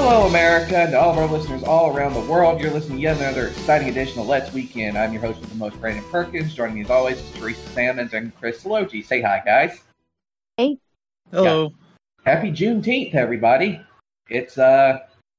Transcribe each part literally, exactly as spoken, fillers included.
Hello, America, and to all of our listeners all around the world. You're listening to yet another exciting edition of Let's Weekend. I'm your host with the most, Brandon Perkins. Joining me as always is Teresa Sammons and Chris Salogi. Say hi, guys. Hey. Hello. Yeah. Happy Juneteenth, everybody. It's uh,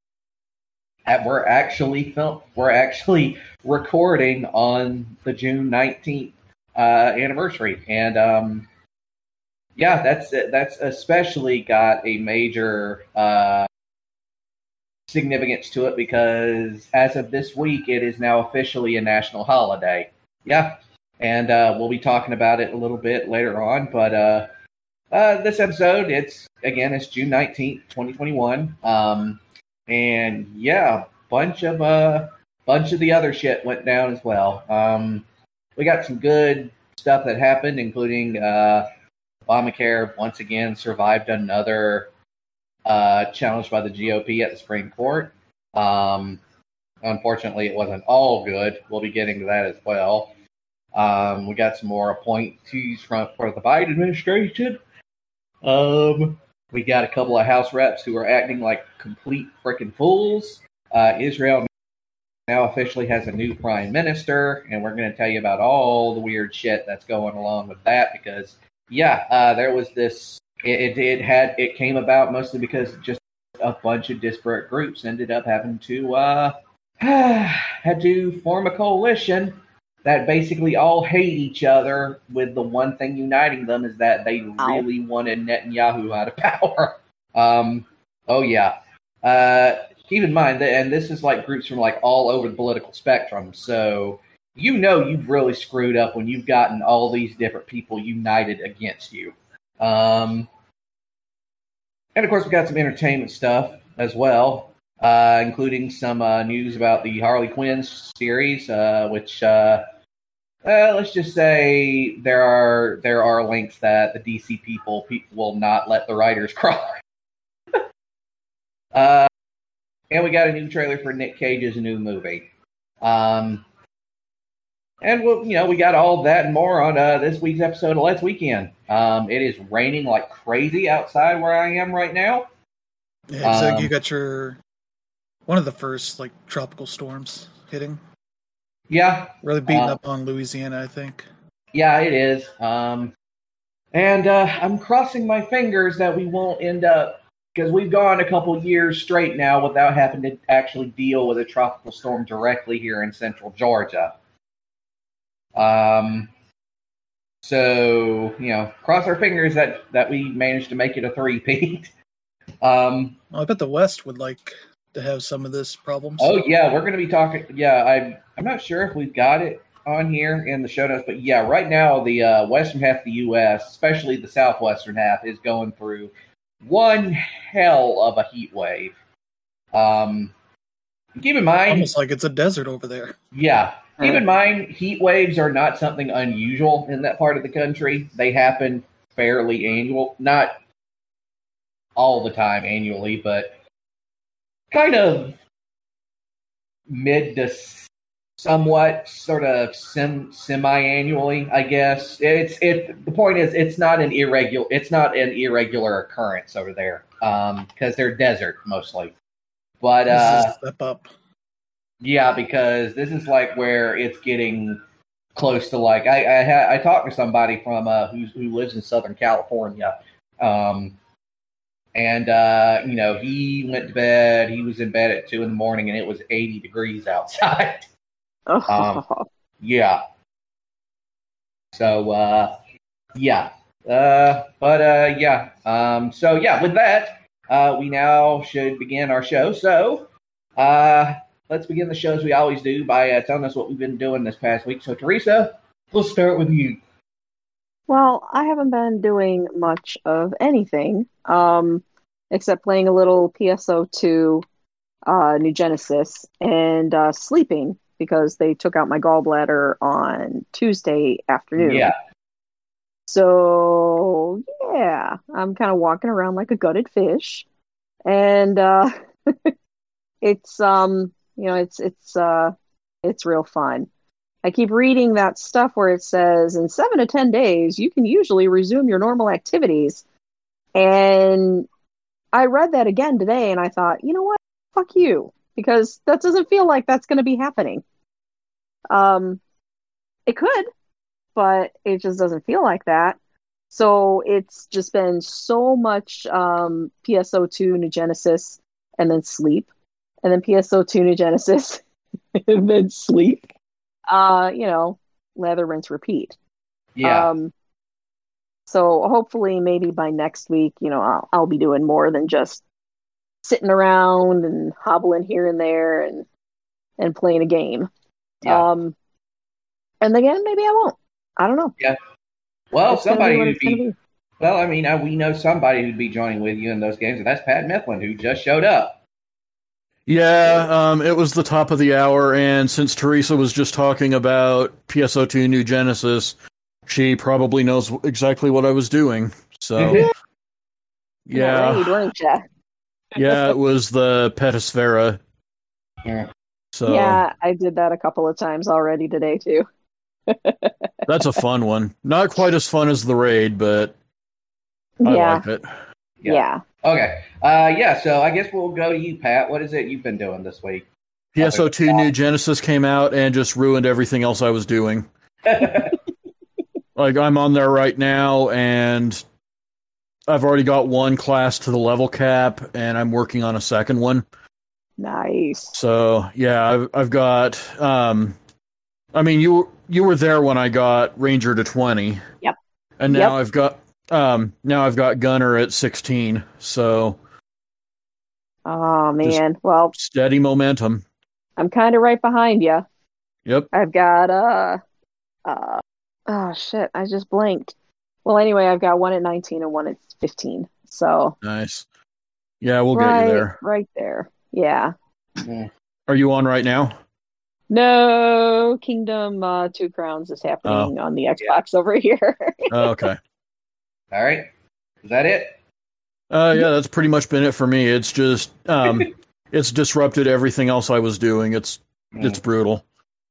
we're actually film- we're actually recording on the June nineteenth uh, anniversary, and um, yeah, that's that's especially got a major uh. significance to it because as of this week, it is now officially a national holiday. Yeah, and uh, we'll be talking about it a little bit later on. But uh, uh, this episode, it's again, it's June nineteenth, twenty twenty-one, um, and yeah, bunch of uh, bunch of the other shit went down as well. Um, we got some good stuff that happened, including uh, Obamacare once again survived another. Uh, challenged by the G O P at the Supreme Court. Um, unfortunately, it wasn't all good. We'll be getting to that as well. Um, we got some more appointees from for the Biden administration. Um, we got a couple of House reps who are acting like complete freaking fools. Uh, Israel now officially has a new prime minister, and we're going to tell you about all the weird shit that's going along with that because, yeah, uh, there was this. It, it it had it came about mostly because just a bunch of disparate groups ended up having to uh had to form a coalition that basically all hate each other, with the one thing uniting them is that they Ow. really wanted Netanyahu out of power. Um, oh yeah. Uh, keep in mind that, and this is like groups from like all over the political spectrum. So you know you've really screwed up when you've gotten all these different people united against you. Um, and of course, we got some entertainment stuff as well, uh, including some uh, news about the Harley Quinn series, uh, which uh, uh, let's just say there are there are links that the D C people, people will not let the writers cry. uh, and we got a new trailer for Nick Cage's new movie. Um, And, we'll, you know, we got all that and more on uh, this week's episode of Let's Weekend. Um, it is raining like crazy outside where I am right now. Yeah, so Um, you got your one of the first like tropical storms hitting. Yeah. Really beating uh, up on Louisiana, I think. Yeah, it is. Um, and uh, I'm crossing my fingers that we won't end up, because we've gone a couple years straight now without having to actually deal with a tropical storm directly here in central Georgia. Um, so, you know, cross our fingers that, that we managed to make it a three-peat. um, Well, I bet the West would like to have some of this problems. oh, yeah, we're going to be talking, yeah, I, I'm not sure if we've got it on here in the show notes, but yeah, right now the uh, western half of the U S, especially the southwestern half, is going through one hell of a heat wave. Um, keep in mind... Almost like it's a desert over there. Yeah. Keep in mind, heat waves are not something unusual in that part of the country. They happen fairly annual, not all the time annually, but kind of mid to somewhat sort of sem- semi-annually, I guess. It's it. The point is, it's not an irregular. It's not an irregular occurrence over there um, because they're desert mostly. But This uh, is a step up. yeah, because this is like where it's getting close to like I I, ha- I talked to somebody from uh, who who lives in Southern California, um, and uh, you know he went to bed. He was in bed at two in the morning, and it was eighty degrees outside. Oh. Um, yeah. So uh, yeah, uh, but uh, yeah. Um, so yeah, with that, uh, we now should begin our show. So. Uh, Let's begin the show as we always do by uh, telling us what we've been doing this past week. So, Teresa, we'll start with you. Well, I haven't been doing much of anything, um, except playing a little P S O two uh, New Genesis and uh, sleeping because they took out my gallbladder on Tuesday afternoon. Yeah. So, yeah, I'm kind of walking around like a gutted fish. And uh, it's, um, you know, it's, it's, uh, it's real fun. I keep reading that stuff where it says in seven to ten days, you can usually resume your normal activities. And I read that again today and I thought, you know what? fuck you, because that doesn't feel like that's going to be happening. Um, it could, but it just doesn't feel like that. So it's just been so much um, P S O two, New Genesis, and then sleep, and then P S O two, New Genesis, and then sleep. Uh, you know, lather, rinse, repeat. Yeah. Um, so hopefully, maybe by next week, you know, I'll, I'll be doing more than just sitting around and hobbling here and there and and playing a game. Yeah. Um, and again, maybe I won't. I don't know. Yeah. Well, It's gonna somebody be what who'd it's gonna be, be. well, I mean, uh, we know somebody who'd be joining with you in those games, and that's Pat Mifflin, who just showed up. Yeah, um, it was the top of the hour, and since Teresa was just talking about P S O two New Genesis, she probably knows exactly what I was doing. So, Yeah. yeah, Raid, weren't you? yeah, it was the Petasfera. Yeah. So Yeah, I did that a couple of times already today too. that's a fun one. Not quite as fun as the raid, but I Yeah, like it. Yeah. yeah. Okay. Uh, yeah, so I guess we'll go to you, Pat. What is it you've been doing this week? P S O two New Genesis came out and just ruined everything else I was doing. Like, I'm on there right now, and I've already got one class to the level cap, and I'm working on a second one. Nice. So, yeah, I've, I've got... Um, I mean, you you were there when I got Ranger to twenty. Yep. And now Yep. I've got... Um, now I've got Gunner at sixteen, so... Oh man. Well, Steady momentum. I'm kind of right behind you. Yep. I've got uh, uh, oh shit, I just blanked. Well, anyway, I've got one at nineteen and one at fifteen. So Nice. Yeah, we'll right, get you there. right there. Yeah. Mm. Are you on right now? No, Kingdom uh, Two Crowns is happening on the Xbox over here. Oh, okay. All right. Is that it? Uh, yeah, that's pretty much been it for me. It's just, um, it's disrupted everything else I was doing. It's, Mm. it's brutal.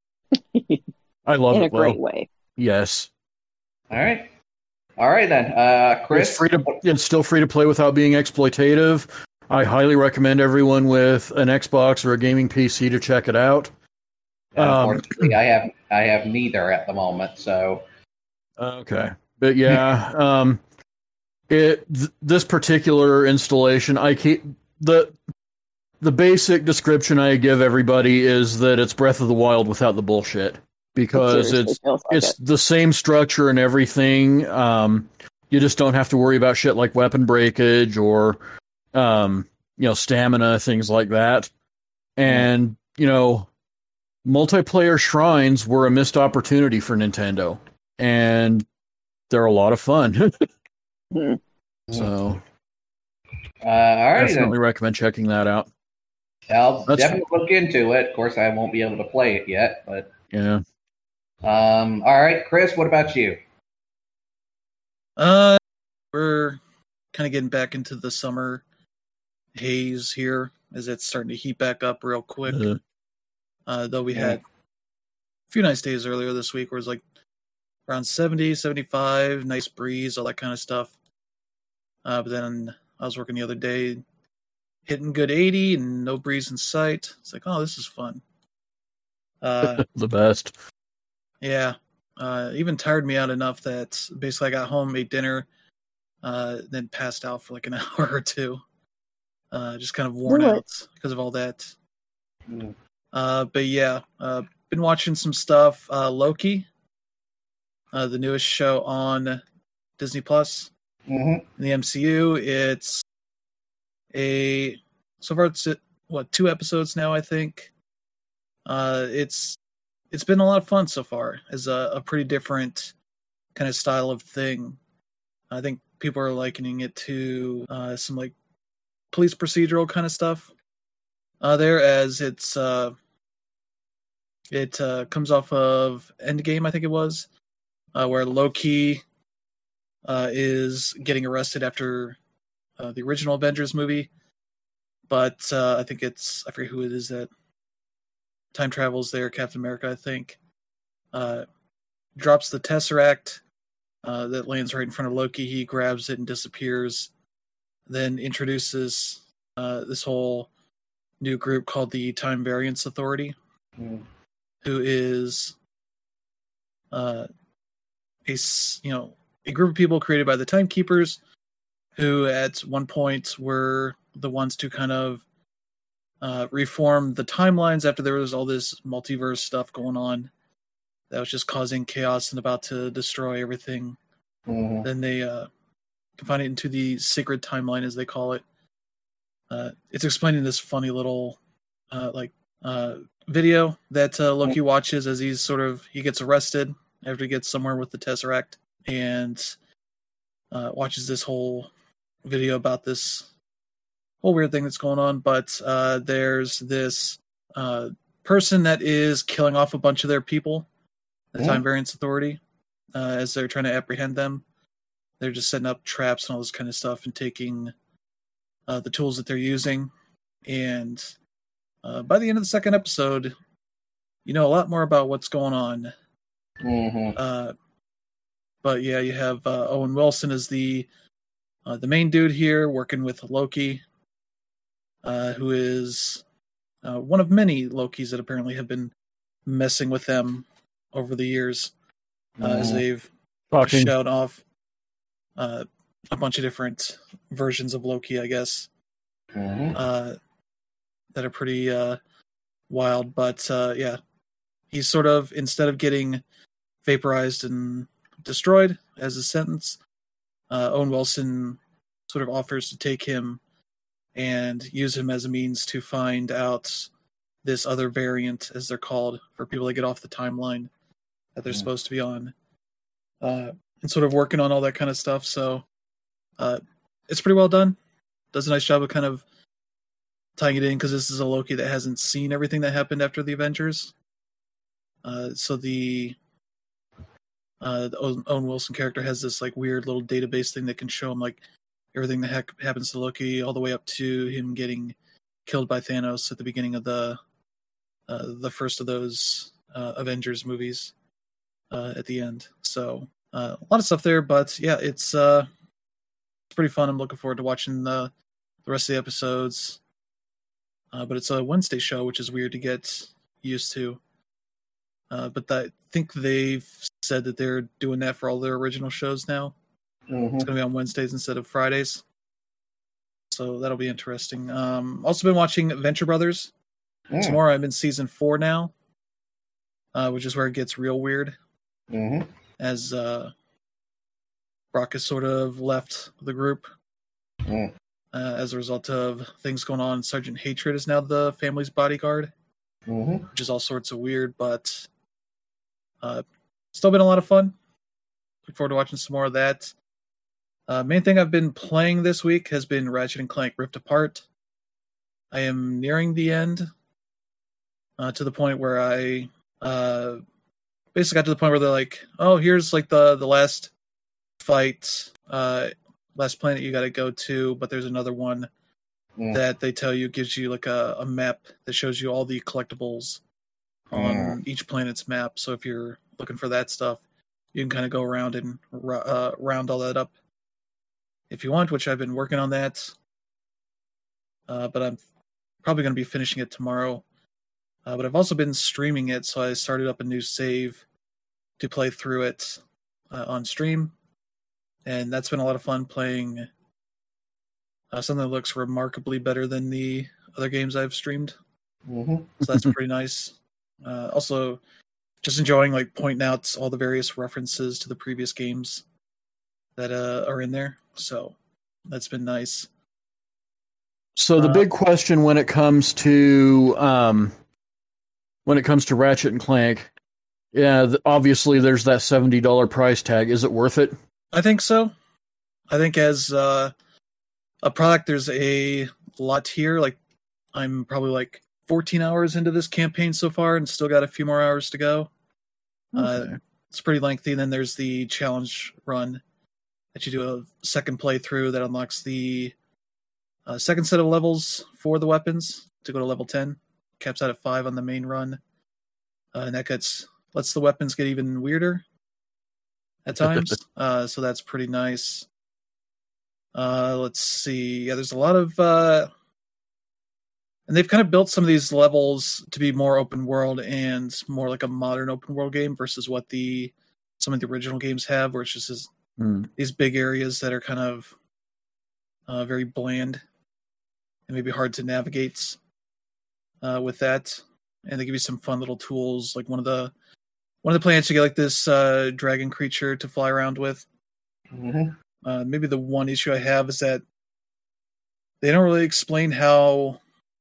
I love In it. a great Well, way. yes. All right. All right, then. Uh, Chris? It's free to, it's still free to play without being exploitative. I highly recommend everyone with an Xbox or a gaming P C to check it out. Um, Unfortunately, I have I have neither at the moment, so... Okay, but yeah, um, it th- this particular installation, I keep the the basic description I give everybody is that it's Breath of the Wild without the bullshit, because It seriously it's feels like it's it. the same structure and everything. Um, you just don't have to worry about shit like weapon breakage or um, you know, stamina, things like that, and you know. Multiplayer shrines were a missed opportunity for Nintendo, and they're a lot of fun. Hmm. So, Uh, all right, definitely then. recommend checking that out. I'll That's- definitely look into it. Of course, I won't be able to play it yet, but... Yeah. Um, all right, Chris, what about you? Uh, we're kind of getting back into the summer haze here as it's starting to heat back up real quick. Uh, Uh, though we Yeah. had a few nice days earlier this week where it was like around seventy, seventy-five, nice breeze, all that kind of stuff. Uh, but then I was working the other day, hitting good eighty and no breeze in sight. It's like, oh, this is fun. Uh, the best. yeah. Uh, even tired me out enough that basically I got home, ate dinner, uh, then passed out for like an hour or two. Uh, just kind of worn Do it. out because of all that. Mm. Uh, but yeah, uh, been watching some stuff. Uh, Loki, uh, the newest show on Disney Plus Mm-hmm. in the M C U. It's a so far it's what two episodes now, I think. Uh, it's it's been a lot of fun so far. As a, a pretty different kind of style of thing. I think people are likening it to uh, some like police procedural kind of stuff. Uh, there, as it's uh, it uh, comes off of Endgame, I think it was, uh, where Loki uh, is getting arrested after uh, the original Avengers movie, but uh, I think it's I forget who it is that time travels there. Captain America, I think, uh, drops the Tesseract uh, that lands right in front of Loki. He grabs it and disappears. Then introduces uh, this whole new group called the Time Variance Authority, Mm. who is uh, a s- you know a group of people created by the Timekeepers, who at one point were the ones to kind of uh, reform the timelines after there was all this multiverse stuff going on that was just causing chaos and about to destroy everything. Mhm. Then they uh, confine it into the sacred timeline, as they call it. Uh, it's explaining this funny little uh, like uh, video that uh, Loki watches as he's sort of he gets arrested after he gets somewhere with the Tesseract, and uh, watches this whole video about this whole weird thing that's going on. But uh, there's this uh, person that is killing off a bunch of their people, the Yeah. Time Variance Authority, uh, as they're trying to apprehend them. They're just setting up traps and all this kind of stuff and taking uh, the tools that they're using. And uh, by the end of the second episode, you know a lot more about what's going on. Mhm. Uh, but yeah, you have uh, Owen Wilson as the uh, the main dude here, working with Loki, uh, who is uh, one of many Lokis that apparently have been messing with them over the years, uh, as Mhm. they've Fucking shout off uh, a bunch of different versions of Loki, I guess, Mhm. uh, that are pretty uh, wild. But uh, yeah, he's sort of, instead of getting vaporized and destroyed as a sentence, uh, Owen Wilson sort of offers to take him and use him as a means to find out this other variant, as they're called, for people that get off the timeline that they're Mm. supposed to be on, uh, and sort of working on all that kind of stuff. So uh, it's pretty well done. Does a nice job of kind of tying it in, because this is a Loki that hasn't seen everything that happened after the Avengers. Uh, so the uh, the Owen Owen Wilson character has this like weird little database thing that can show him like everything that heck happens to Loki, all the way up to him getting killed by Thanos at the beginning of the uh, the first of those uh, Avengers movies uh, at the end. So uh, a lot of stuff there, but yeah, it's uh, it's pretty fun. I'm looking forward to watching the the rest of the episodes. Uh, but it's a Wednesday show, which is weird to get used to. Uh, but I think they've said that they're doing that for all their original shows now. It's Mhm. going to be on Wednesdays instead of Fridays. So that'll be interesting. Um, also been watching Venture Brothers Mm. some more. I'm in season four now, uh, which is where it gets real weird, Mhm. as uh, Brock has sort of left the group Mm. uh, as a result of things going on. Sergeant Hatred is now the family's bodyguard, Mhm. which is all sorts of weird, but uh, still been a lot of fun. Look forward to watching some more of that. Uh, main thing I've been playing this week has been Ratchet and Clank Rift Apart. I am nearing the end, uh, to the point where I uh, basically got to the point where they're like, "Oh, here's like the the last fight, uh, last planet you got to go to," but there's another one Mm. that they tell you gives you like a, a map that shows you all the collectibles on Mm. each planet's map. So if you're looking for that stuff, you can kind of go around and uh, round all that up if you want, which I've been working on that. Uh, but I'm probably going to be finishing it tomorrow. Uh, but I've also been streaming it, so I started up a new save to play through it uh, on stream. And that's been a lot of fun playing uh, something that looks remarkably better than the other games I've streamed. Mhm. So that's pretty nice. Uh, also, just enjoying like pointing out all the various references to the previous games that uh, are in there. So that's been nice. So the Uh, big question when it comes to um, when it comes to Ratchet and Clank, yeah, th- obviously there's that seventy dollar price tag. Is it worth it? I think so. I think as uh, a product, there's a lot here. Like I'm probably like fourteen hours into this campaign so far, and still got a few more hours to go. Okay. Uh, it's pretty lengthy. And then there's the challenge run that you do a second playthrough that unlocks the uh, second set of levels for the weapons to go to level ten. Caps out at five on the main run, uh, and that gets lets the weapons get even weirder at times. uh, so that's pretty nice. Uh, let's see. Yeah, there's a lot of uh, and they've kind of built some of these levels to be more open world and more like a modern open world game versus what the some of the original games have, where it's just this, Mm. these big areas that are kind of uh, very bland and maybe hard to navigate uh, with that. And they give you some fun little tools, like one of the one of the planets you get like this uh, dragon creature to fly around with. Mm-hmm. Uh, maybe the one issue I have is that they don't really explain how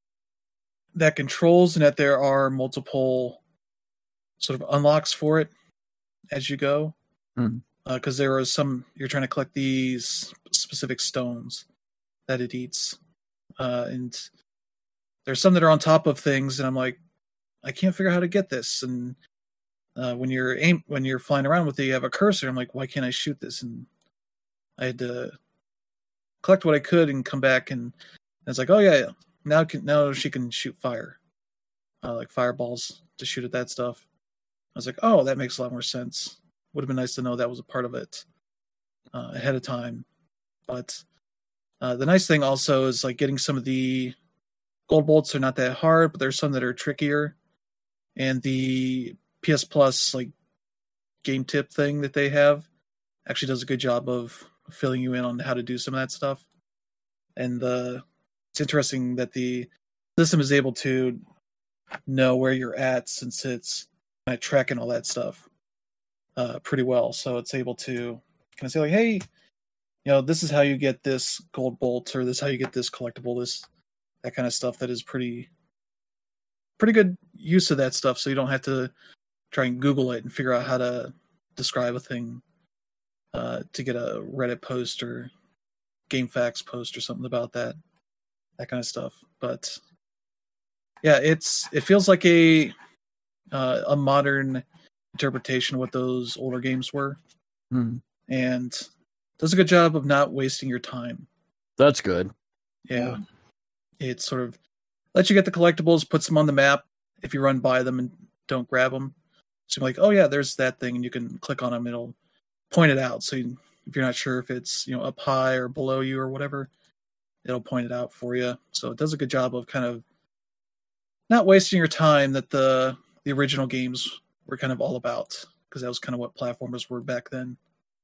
that controls, and that there are multiple sort of unlocks for it as you go. Mm. Because uh, there are some, you're trying to collect these specific stones that it eats. Uh, and there's some that are on top of things, and I'm like, I can't figure out how to get this. And uh, when you're aim when you're flying around with it, you have a cursor. I'm like, why can't I shoot this? And I had to collect what I could and come back, and it's like, oh yeah, yeah. now can, now she can shoot fire, uh, like fireballs to shoot at that stuff. I was like, oh, that makes a lot more sense. Would have been nice to know that was a part of it uh, ahead of time. But uh, the nice thing also is like getting some of the gold bolts are not that hard, but there's some that are trickier. And the P S Plus like game tip thing that they have actually does a good job of filling you in on how to do some of that stuff. And the it's interesting that the system is able to know where you're at, since it's kind of tracking all that stuff uh, pretty well. So it's able to kind of say like, hey, you know, this is how you get this gold bolt, or this is how you get this collectible, this that kind of stuff. That is pretty pretty good use of that stuff, so you don't have to try and Google it and figure out how to describe a thing uh, to get a Reddit post or GameFAQs post or something about that, that kind of stuff. But yeah, it's it feels like a uh, a modern interpretation of what those older games were, Mm. and does a good job of not wasting your time. That's good. Yeah, it sort of lets you get the collectibles, puts them on the map if you run by them and don't grab them. So you're like, oh yeah, there's that thing, and you can click on them. It'll point it out. So you, if you're not sure if it's, you know, up high or below you or whatever, it'll point it out for you. So it does a good job of kind of not wasting your time that the the original games were kind of all about, because that was kind of what platformers were back then,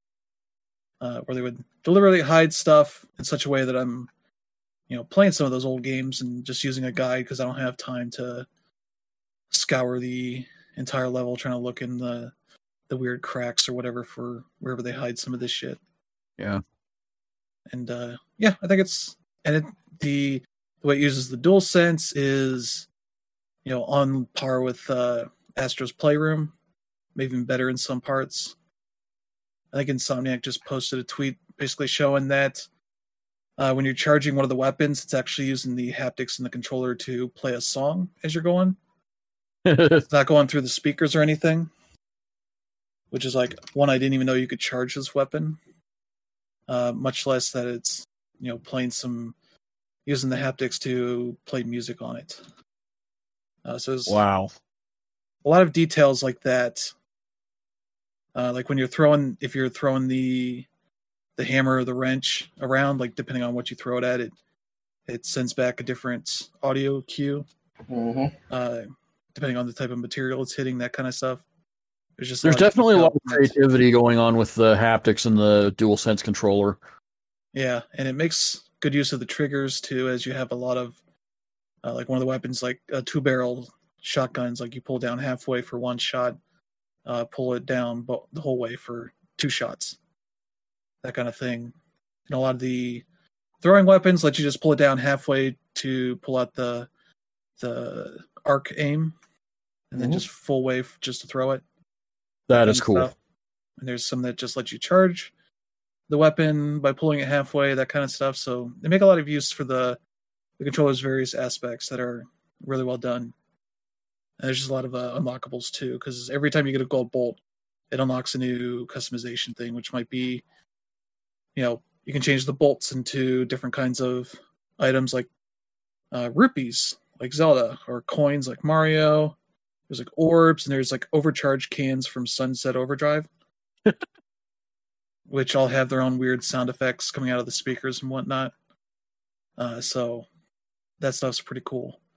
uh, where they would deliberately hide stuff in such a way that I'm, you know, playing some of those old games and just using a guide because I don't have time to scour the entire level trying to look in the the weird cracks or whatever for wherever they hide some of this shit. Yeah. And uh, yeah, I think it's and it, the the way it uses the DualSense is, you know, on par with uh, Astro's Playroom, maybe even better in some parts. I think Insomniac just posted a tweet basically showing that uh, when you're charging one of the weapons, it's actually using the haptics in the controller to play a song as you're going. It's not going through the speakers or anything, which is like, one, I didn't even know you could charge this weapon, uh, much less that it's, you know, playing some, using the haptics to play music on it. Uh, so there's Wow. a lot of details like that. Uh, like when you're throwing, if you're throwing the the hammer or the wrench around, like depending on what you throw it at, it it sends back a different audio cue. Mm-hmm. Uh, depending on the type of material it's hitting, that kind of stuff. There's just There's a lot of definitely a lot of detail in that. creativity going on with the haptics and the DualSense controller. Yeah, and it makes good use of the triggers too, as you have a lot of uh, like one of the weapons, like uh, two barrel shotguns, like you pull down halfway for one shot, uh, pull it down bo- the whole way for two shots, that kind of thing. And a lot of the throwing weapons let you just pull it down halfway to pull out the the arc aim, and then Mhm. just full way f- just to throw it. That kind is of cool. stuff. And there's some that just let you charge the weapon by pulling it halfway, that kind of stuff. So they make a lot of use for the, the controller's various aspects that are really well done. And there's just a lot of uh, unlockables too, because every time you get a gold bolt, it unlocks a new customization thing, which might be, you know, you can change the bolts into different kinds of items, like uh, rupees, like Zelda, or coins, like Mario. There's like orbs, and there's like overcharged cans from Sunset Overdrive, which all have their own weird sound effects coming out of the speakers and whatnot. Uh, so that stuff's pretty cool.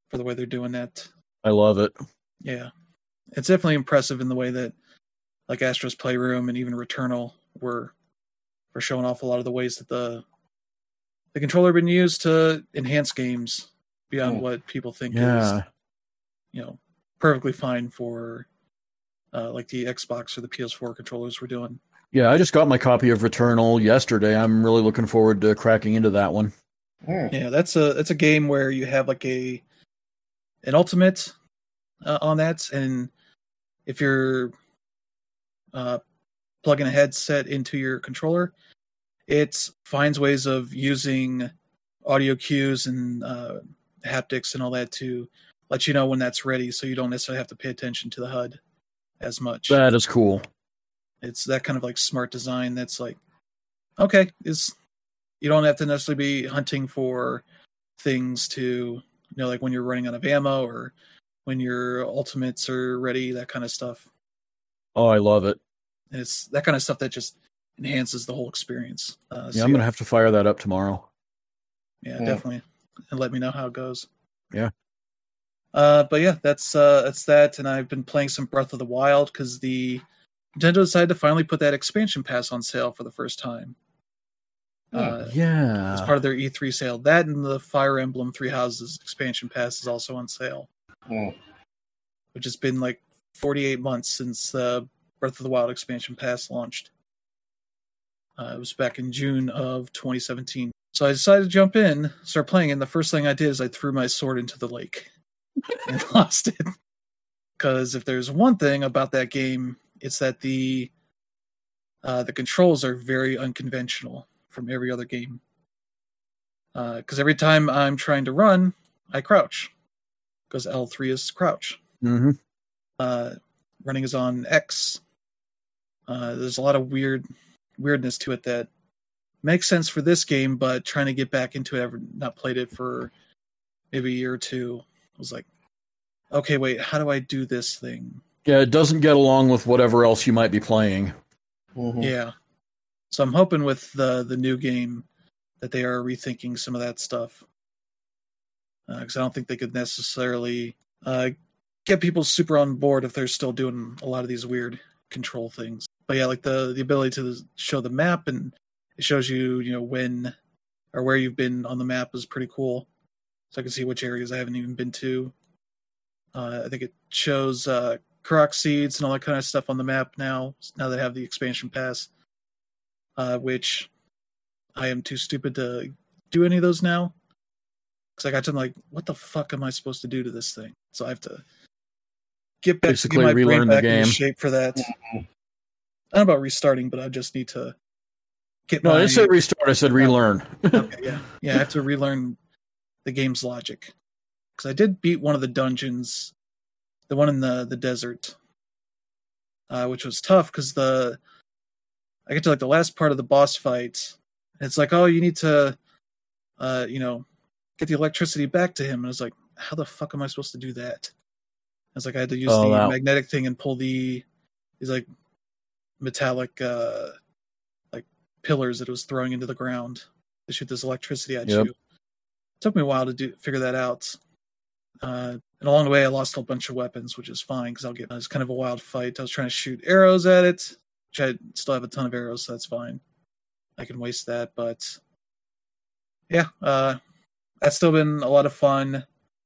for the way they're doing that. I love it. Yeah, it's definitely impressive in the way that like Astro's Playroom and even Returnal were were showing off a lot of the ways that the the controller been used to enhance games beyond Oh. what people think Yeah. is, you know, perfectly fine for uh, like the Xbox or the P S four controllers were doing. Yeah, I just got my copy of Returnal yesterday. I'm really looking forward to cracking into that one. Mm. Yeah, that's a that's a game where you have like a an ultimate uh, on that, and if you're uh, plugging a headset into your controller, it finds ways of using audio cues and uh, haptics and all that to let you know when that's ready, so you don't necessarily have to pay attention to the H U D as much. That is cool. It's that kind of like smart design that's like, okay, is you don't have to necessarily be hunting for things to, you know, like when you're running out of ammo or when your ultimates are ready, that kind of stuff. Oh, I love it. And it's that kind of stuff that just enhances the whole experience. Uh, Yeah, so I'm going to have to fire that up tomorrow. yeah, Yeah. definitely, and let me know how it goes. Yeah. Uh, but yeah, that's uh, that's that, and I've been playing some Breath of the Wild because the Nintendo decided to finally put that expansion pass on sale for the first time. Uh, Yeah. as part of their E three sale. That and the Fire Emblem Three Houses expansion pass is also on sale, Mm. which has been like forty-eight months since the Breath of the Wild expansion pass launched. Uh, it was back in June of twenty seventeen. So I decided to jump in, start playing, and the first thing I did is I threw my sword into the lake and lost it. Because if there's one thing about that game, it's that the uh, the controls are very unconventional from every other game. Because uh, every time I'm trying to run, I crouch. Because L three is crouch. Mm-hmm. Uh, running is on X. Uh, there's a lot of weird weirdness to it that makes sense for this game, but trying to get back into it, I've not played it for maybe a year or two. I was like, okay, wait, how do I do this thing? Yeah, it doesn't get along with whatever else you might be playing. Mhm. Yeah. So I'm hoping with the the new game that they are rethinking some of that stuff. Because uh, I don't think they could necessarily uh, get people super on board if they're still doing a lot of these weird control things. But yeah, like the, the ability to show the map, and it shows you, you know, when or where you've been on the map is pretty cool. So I can see which areas I haven't even been to. Uh, I think it shows uh, Korok seeds and all that kind of stuff on the map now, now that I have the expansion pass, uh, which I am too stupid to do any of those now. Because I got to like, what the fuck am I supposed to do to this thing? So I have to get back Basically get my brain relearn the back into game. shape for that. I don't know about restarting, but I just need to get No, my... I didn't say restart. I said relearn. Okay, yeah. Yeah, I have to relearn the game's logic. Because I did beat one of the dungeons, the one in the, the desert, uh, which was tough because the I get to like the last part of the boss fight, and it's like, oh, you need to, uh, you know, get the electricity back to him. And I was like, how the fuck am I supposed to do that? It's like I had to use Oh, the wow. magnetic thing and pull the these like metallic uh, like pillars that it was throwing into the ground to shoot this electricity at Yep. you. It took me a while to do figure that out. Uh, and along the way, I lost a bunch of weapons, which is fine because I'll get. It was kind of a wild fight. I was trying to shoot arrows at it, which I still have a ton of arrows, so that's fine. I can waste that, but yeah, uh, that's still been a lot of fun.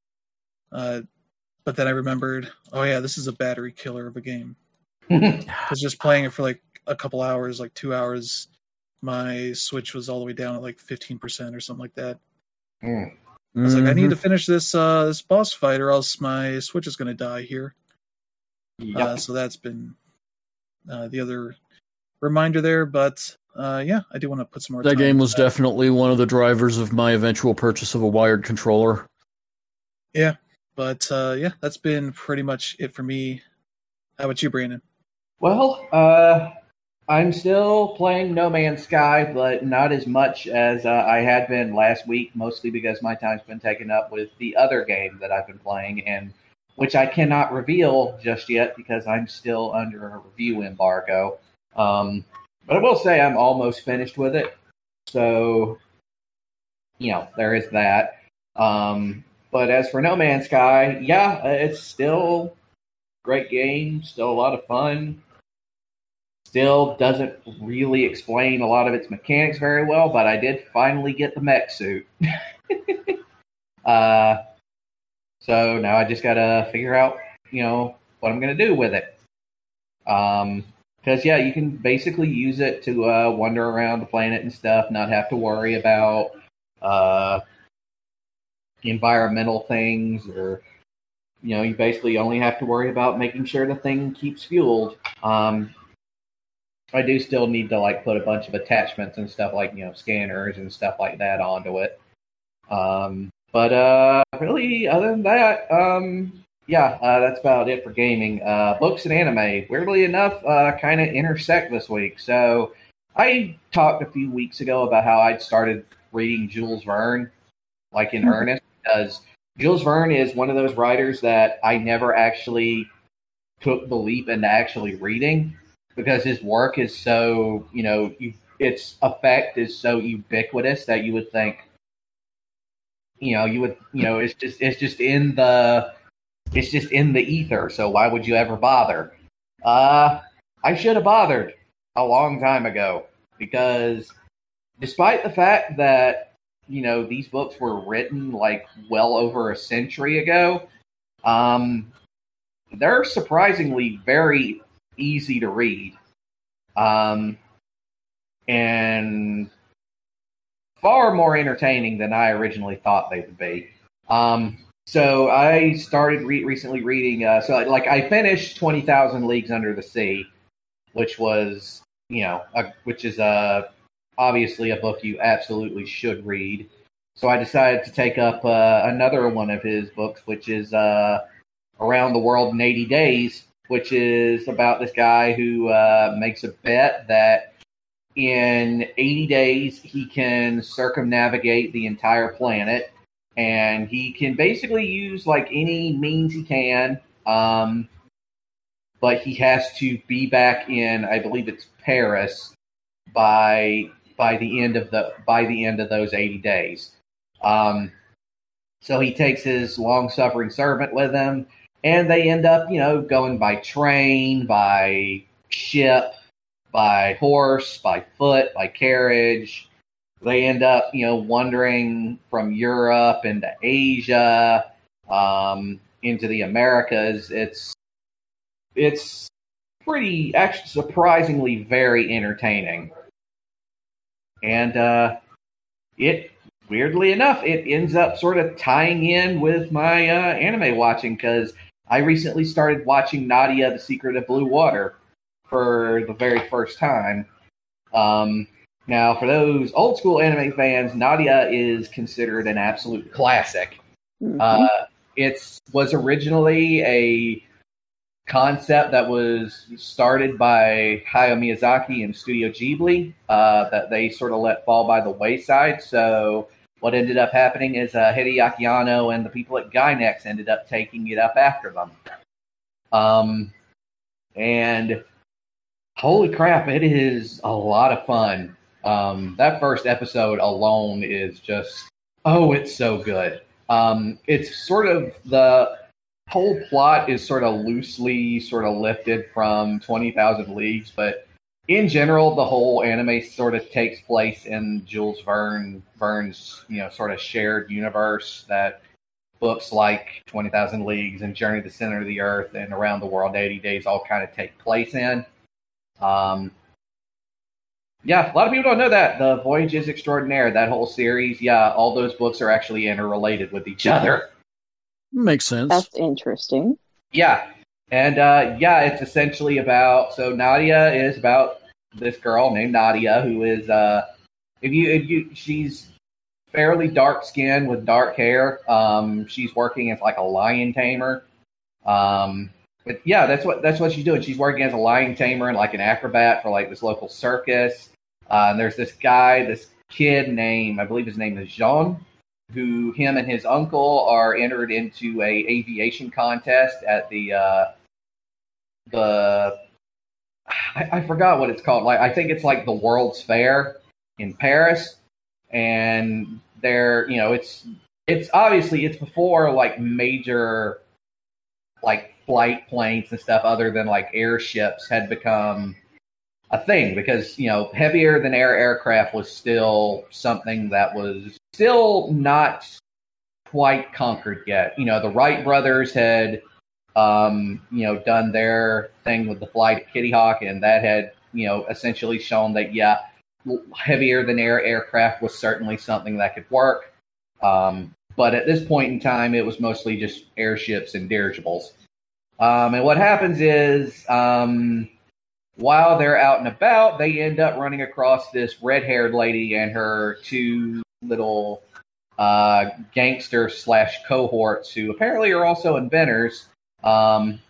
Uh, but then I remembered, oh yeah, this is a battery killer of a game. Because just playing it for like a couple hours, like two hours, my Switch was all the way down at like fifteen percent or something like that. Mm. I was like, I need Mhm. to finish this uh, this boss fight, or else my Switch is going to die here. Yep. Uh, so that's been uh, the other reminder there. But uh, yeah, I do want to put some more. That time game into was definitely one of the drivers of my eventual purchase of a wired controller. Yeah, but uh, yeah, that's been pretty much it for me. How about you, Brandon? Well, uh, I'm still playing No Man's Sky, but not as much as uh, I had been last week, mostly because my time's been taken up with the other game that I've been playing, and which I cannot reveal just yet because I'm still under a review embargo. Um, but I will say I'm almost finished with it, so, you know, there is that. Um, but as for No Man's Sky, yeah, it's still a great game, still a lot of fun. Still doesn't really explain a lot of its mechanics very well, but I did finally get the mech suit. uh, so now I just gotta figure out, you know, what I'm gonna do with it. Um, because yeah, you can basically use it to uh, wander around the planet and stuff, not have to worry about uh, environmental things, or you know, you basically only have to worry about making sure the thing keeps fueled. Um, I do still need to like put a bunch of attachments and stuff like, you know, scanners and stuff like that onto it. Um, but uh, really, other than that, um, yeah, uh, that's about it for gaming. Uh, books and anime, weirdly enough, uh, kind of intersect this week. So I talked a few weeks ago about how I'd started reading Jules Verne, like in mm-hmm. earnest, because Jules Verne is one of those writers that I never actually took the leap into actually reading. Because his work is so, you know, you, its effect is so ubiquitous that you would think, you know, you would, you know, it's just, it's just in the, it's just in the ether. So why would you ever bother? Uh, I should have bothered a long time ago, because despite the fact that, you know, these books were written like well over a century ago, um, they're surprisingly very easy to read, um, and far more entertaining than I originally thought they would be. Um, so I started re- recently reading, uh, so like I finished twenty thousand Leagues Under the Sea, which was, you know, a, which is a, obviously a book you absolutely should read. So I decided to take up uh, another one of his books, which is uh, Around the World in eighty days, which is about this guy who uh, makes a bet that in eighty days he can circumnavigate the entire planet, and he can basically use like any means he can, um, but he has to be back in, I believe it's Paris, by by the end of the by the end of those eighty days. Um, so he takes his long-suffering servant with him. And they end up, you know, going by train, by ship, by horse, by foot, by carriage. They end up, you know, wandering from Europe into Asia, um, into the Americas. It's it's pretty, actually, surprisingly very entertaining. And uh, it, weirdly enough, it ends up sort of tying in with my uh, anime watching, because I recently started watching Nadia, The Secret of Blue Water for the very first time. Um, now, for those old school anime fans, Nadia is considered an absolute classic. Mm-hmm. Uh, it was originally a concept that was started by Hayao Miyazaki and Studio Ghibli uh, that they sort of let fall by the wayside. So what ended up happening is uh, Hideaki Anno and the people at Gainax ended up taking it up after them. Um, and holy crap, it is a lot of fun. Um, that first episode alone is just, oh, it's so good. Um, it's sort of, the whole plot is sort of loosely sort of lifted from twenty thousand Leagues, but in general, the whole anime sort of takes place in Jules Verne, Verne's, you know, sort of shared universe that books like twenty thousand Leagues and Journey to the Center of the Earth and Around the World in eighty days all kind of take place in. Um, yeah, a lot of people don't know that. The Voyages Extraordinaire, that whole series, yeah, all those books are actually interrelated with each other. Makes sense. That's interesting. Yeah. And, uh, yeah, it's essentially about, so Nadia is about this girl named Nadia who is, uh, if you, if you, she's fairly dark skinned with dark hair. Um, she's working as like a lion tamer. Um, but yeah, that's what, that's what she's doing. She's working as a lion tamer and like an acrobat for like this local circus. Uh, and there's this guy, this kid named, I believe his name is Jean, who him and his uncle are entered into a aviation contest at the, uh, the, I, I forgot what it's called. Like, I think it's like the World's Fair in Paris. And they're, you know, it's it's obviously it's before like major like flight planes and stuff other than like airships had become a thing, because you know heavier than air aircraft was still something that was still not quite conquered yet. You know, the Wright brothers had um, you know done their thing with the flight of Kitty Hawk, and that had you know essentially shown that yeah, heavier than air aircraft was certainly something that could work. Um, but at this point in time, it was mostly just airships and dirigibles. Um, and what happens is, um, while they're out and about, they end up running across this red-haired lady and her two little uh, gangster slash cohorts who apparently are also inventors, um,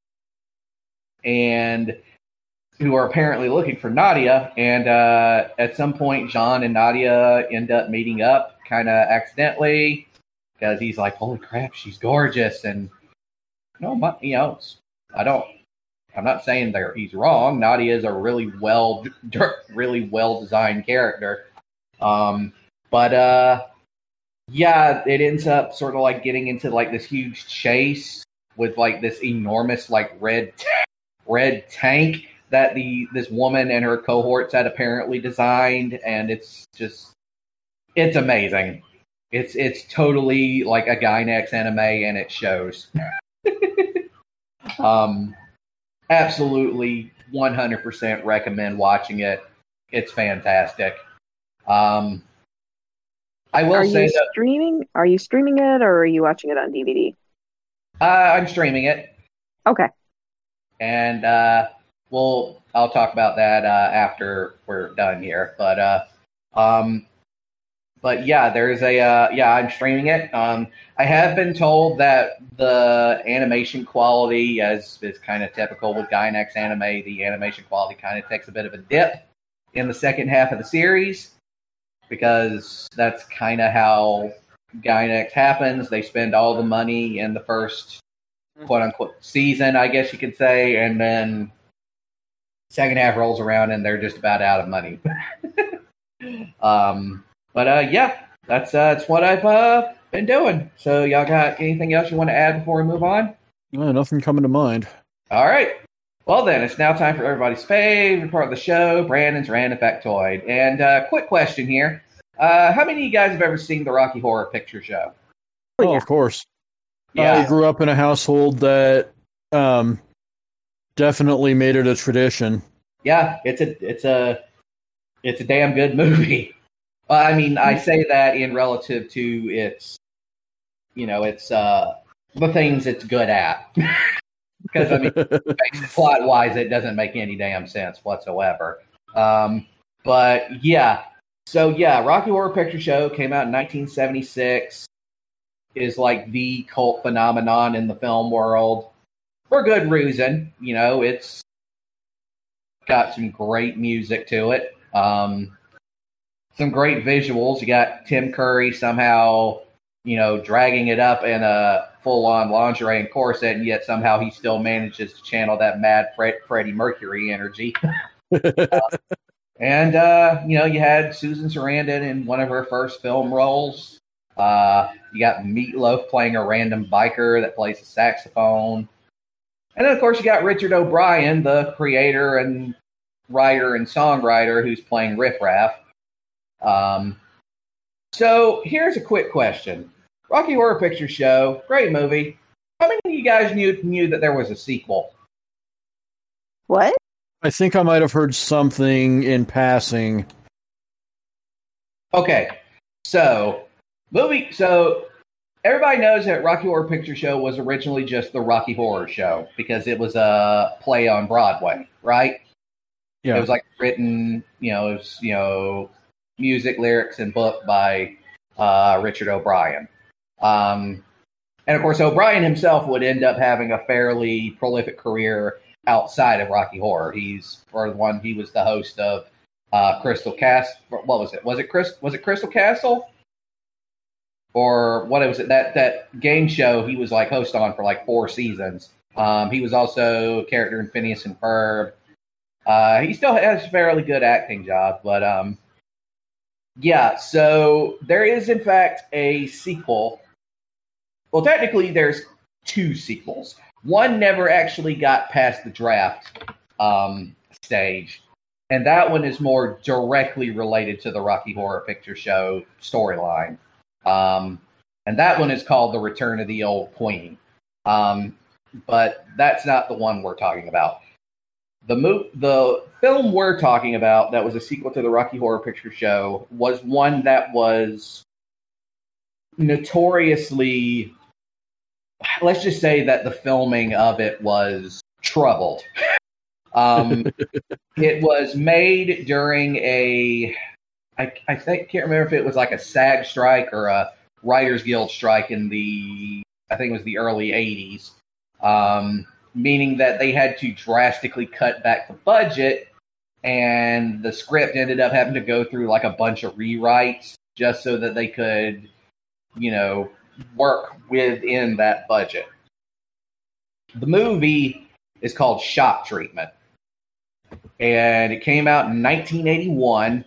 and who are apparently looking for Nadia. And uh, at some point, John and Nadia end up meeting up, kind of accidentally, because he's like, "Holy crap, she's gorgeous!" And no, my, you know, I don't. I'm not saying there he's wrong. Nadia is a really well, really well designed character, um, but uh, yeah, it ends up sort of like getting into like this huge chase with like this enormous like red red tank that the this woman and her cohorts had apparently designed, and it's just it's amazing. It's it's totally like a Gainax anime, and it shows. um, absolutely, one hundred percent recommend watching it. It's fantastic. Um, I will are say you that streaming? Are you streaming it, or are you watching it on D V D? uh, I'm streaming it. Okay. And uh, we'll I'll talk about that uh, after we're done here. But uh, um, but yeah, there's a uh, yeah, I'm streaming it. Um, I have been told that the animation quality, as is kind of typical with Gainax anime, the animation quality kind of takes a bit of a dip in the second half of the series, because that's kind of how Gainax happens. They spend all the money in the first quote unquote season, I guess you could say, and then second half rolls around and they're just about out of money. um, but uh, yeah, that's uh, that's what I've uh, been doing. So y'all got anything else you want to add before we move on? No, nothing coming to mind. All right. Well then, it's now time for everybody's favorite part of the show, Brandon's Random Factoid. And uh, quick question here: uh, how many of you guys have ever seen the Rocky Horror Picture Show? Oh, Oh, yeah. of course. Yeah. I grew up in a household that um, definitely made it a tradition. Yeah, it's a it's a it's a damn good movie. Well, I mean, I say that in relative to its, you know, it's uh, the things it's good at. Because I mean, plot wise, it doesn't make any damn sense whatsoever. Um, but yeah, so yeah, Rocky Horror Picture Show came out in nineteen seventy-six. Is like the cult phenomenon in the film world for good reason. You know, it's got some great music to it, um, some great visuals. You got Tim Curry somehow, you know, dragging it up in a full-on lingerie and corset, and yet somehow he still manages to channel that mad Fred- Freddie Mercury energy. uh, and, uh, you know, you had Susan Sarandon in one of her first film roles. Uh, you got Meatloaf playing a random biker that plays the saxophone. And then, of course, you got Richard O'Brien, the creator and writer and songwriter, who's playing Riff Raff. Um, so here's a quick question. Rocky Horror Picture Show, great movie. How many of you guys knew knew that there was a sequel? What? I think I might have heard something in passing. Okay, so movie. So everybody knows that Rocky Horror Picture Show was originally just the Rocky Horror Show because it was a play on Broadway, right? Yeah. It was like written, you know, it was, you know, music, lyrics, and book by uh, Richard O'Brien. Um, and of course, O'Brien himself would end up having a fairly prolific career outside of Rocky Horror. He's for one, he was the host of uh, Crystal Castle. What was it? Was it Chris? Was it Crystal Castle? Or what was it? That that game show he was like host on for like four seasons. Um, he was also a character in Phineas and Ferb. Uh, he still has a fairly good acting job, but um, Yeah, so there is, in fact, a sequel. Well, technically, there's two sequels. One never actually got past the draft um, stage, and that one is more directly related to the Rocky Horror Picture Show storyline. Um, and that one is called The Return of the Old Queen. Um, but that's not the one we're talking about. The mo- the film we're talking about that was a sequel to the Rocky Horror Picture Show was one that was notoriously, let's just say that the filming of it was troubled. Um, it was made during a, I, I think, can't remember if it was like a SAG strike or a Writers Guild strike in the, I think it was the early eighties. Um, meaning that they had to drastically cut back the budget, and the script ended up having to go through like a bunch of rewrites just so that they could, you know, work within that budget. The movie is called Shock Treatment, and it came out in nineteen eighty-one,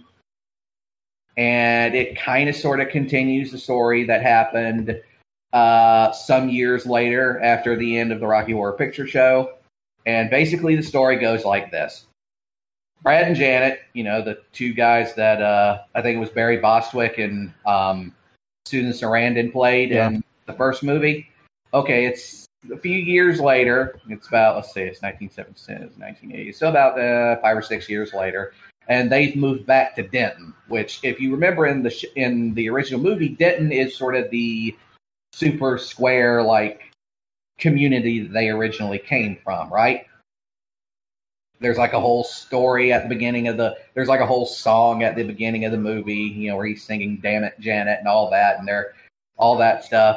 and it kind of sort of continues the story that happened Uh, some years later after the end of the Rocky Horror Picture Show. And basically the story goes like this. Brad and Janet, you know, the two guys that uh, I think it was Barry Bostwick and um, Susan Sarandon played yeah. in the first movie. Okay, it's a few years later. It's about, let's say it's nineteen seventy-six, nineteen eighty. So about uh, five or six years later. And they've moved back to Denton, which if you remember in the sh- in the original movie, Denton is sort of the super square like community that they originally came from, right? There's like a whole story at the beginning of the there's like a whole song at the beginning of the movie, you know, where he's singing "Damn It, Janet" and all that, and they're all that stuff.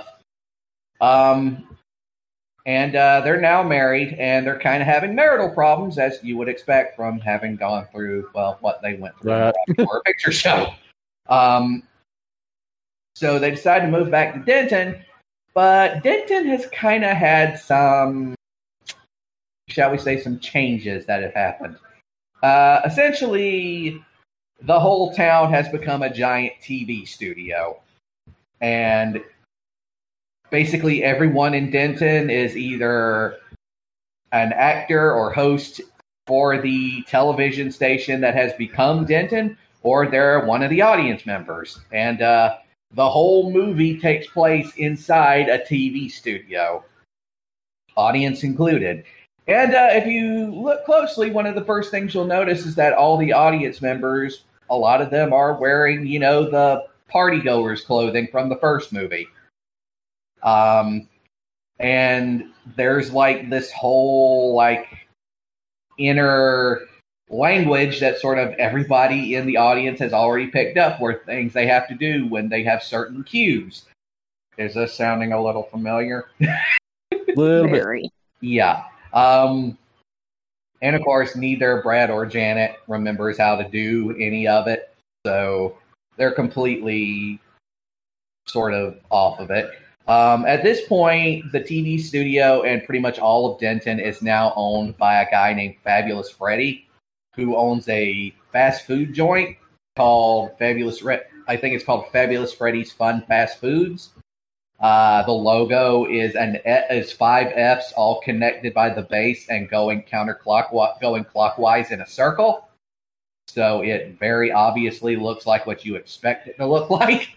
Um and uh they're now married, and they're kind of having marital problems, as you would expect from having gone through, well, what they went through That. for a picture show. Um So they decided to move back to Denton, but Denton has kind of had some, shall we say, some changes that have happened. Uh, essentially, the whole town has become a giant T V studio. And basically everyone in Denton is either an actor or host for the television station that has become Denton, or they're one of the audience members. And, uh, the whole movie takes place inside a T V studio, audience included. And uh, if you look closely, one of the first things you'll notice is that all the audience members, a lot of them are wearing, you know, the partygoers clothing from the first movie. Um, and there's like this whole like inner language that sort of everybody in the audience has already picked up, where things they have to do when they have certain cues. Is this sounding a little familiar? Little Very. bit. Yeah. Um, and of course, neither Brad or Janet remembers how to do any of it, so they're completely sort of off of it. Um, at this point, the T V studio and pretty much all of Denton is now owned by a guy named Fabulous Freddy, who owns a fast food joint called Fabulous Re- I think it's called Fabulous Freddy's Fun Fast Foods. Uh, the logo is an is five F's all connected by the base and going counterclockwise, going clockwise in a circle. So it very obviously looks like what you expect it to look like.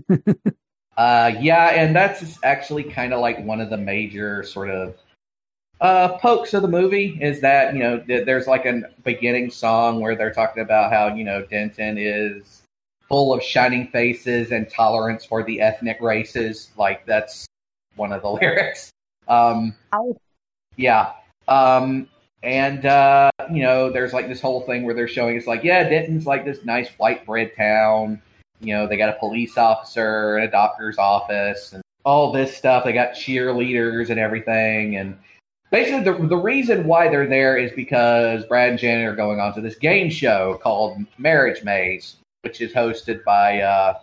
uh, yeah, and that's actually kind of like one of the major sort of Uh, pokes of the movie is that, you know, th- there's like a beginning song where they're talking about how, you know, Denton is full of shining faces and tolerance for the ethnic races. Like, that's one of the lyrics. Um, Ow. yeah. Um, and, uh, you know, there's like this whole thing where they're showing it's like, yeah, Denton's like this nice white bread town. You know, they got a police officer and a doctor's office and all this stuff. They got cheerleaders and everything. And basically, the, the reason why they're there is because Brad and Janet are going on to this game show called Marriage Maze, which is hosted by, uh,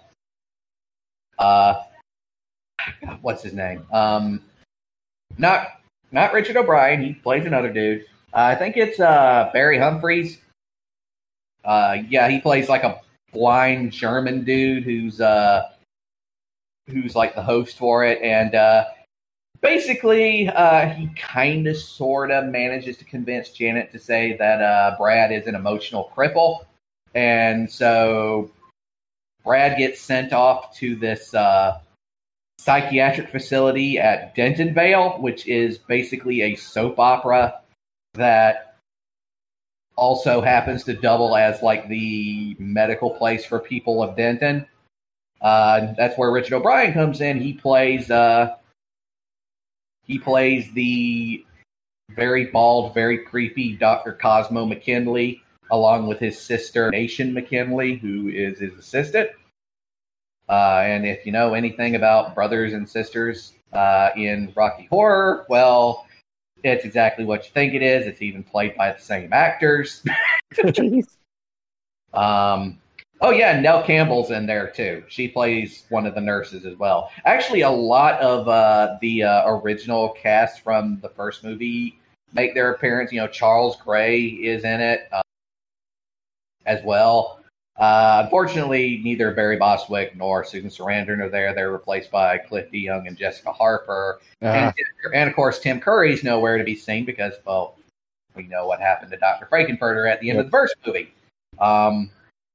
uh, what's his name? Um, not not Richard O'Brien. He plays another dude. Uh, I think it's uh, Barry Humphries. Uh, yeah, he plays like a blind German dude who's uh who's like the host for it, and uh, basically uh, he kind of sort of manages to convince Janet to say that uh, Brad is an emotional cripple, and so Brad gets sent off to this uh, psychiatric facility at Dentonvale, which is basically a soap opera that also happens to double as like the medical place for people of Denton. Uh, that's where Richard O'Brien comes in. He plays uh, he plays the very bald, very creepy Doctor Cosmo McKinley, along with his sister Nation McKinley, who is his assistant. Uh, and if you know anything about brothers and sisters uh, in Rocky Horror, well, it's exactly what you think it is. It's even played by the same actors. Jeez. um, oh, yeah, Nell Campbell's in there, too. She plays one of the nurses as well. Actually, a lot of uh, the uh, original cast from the first movie make their appearance. You know, Charles Gray is in it uh, as well. Uh, unfortunately, neither Barry Bostwick nor Susan Sarandon are there. They're replaced by Cliff DeYoung and Jessica Harper. Uh, and, and, of course, Tim Curry's nowhere to be seen because, well, we know what happened to Doctor Frankenfurter at the end yep. of the first movie. Um,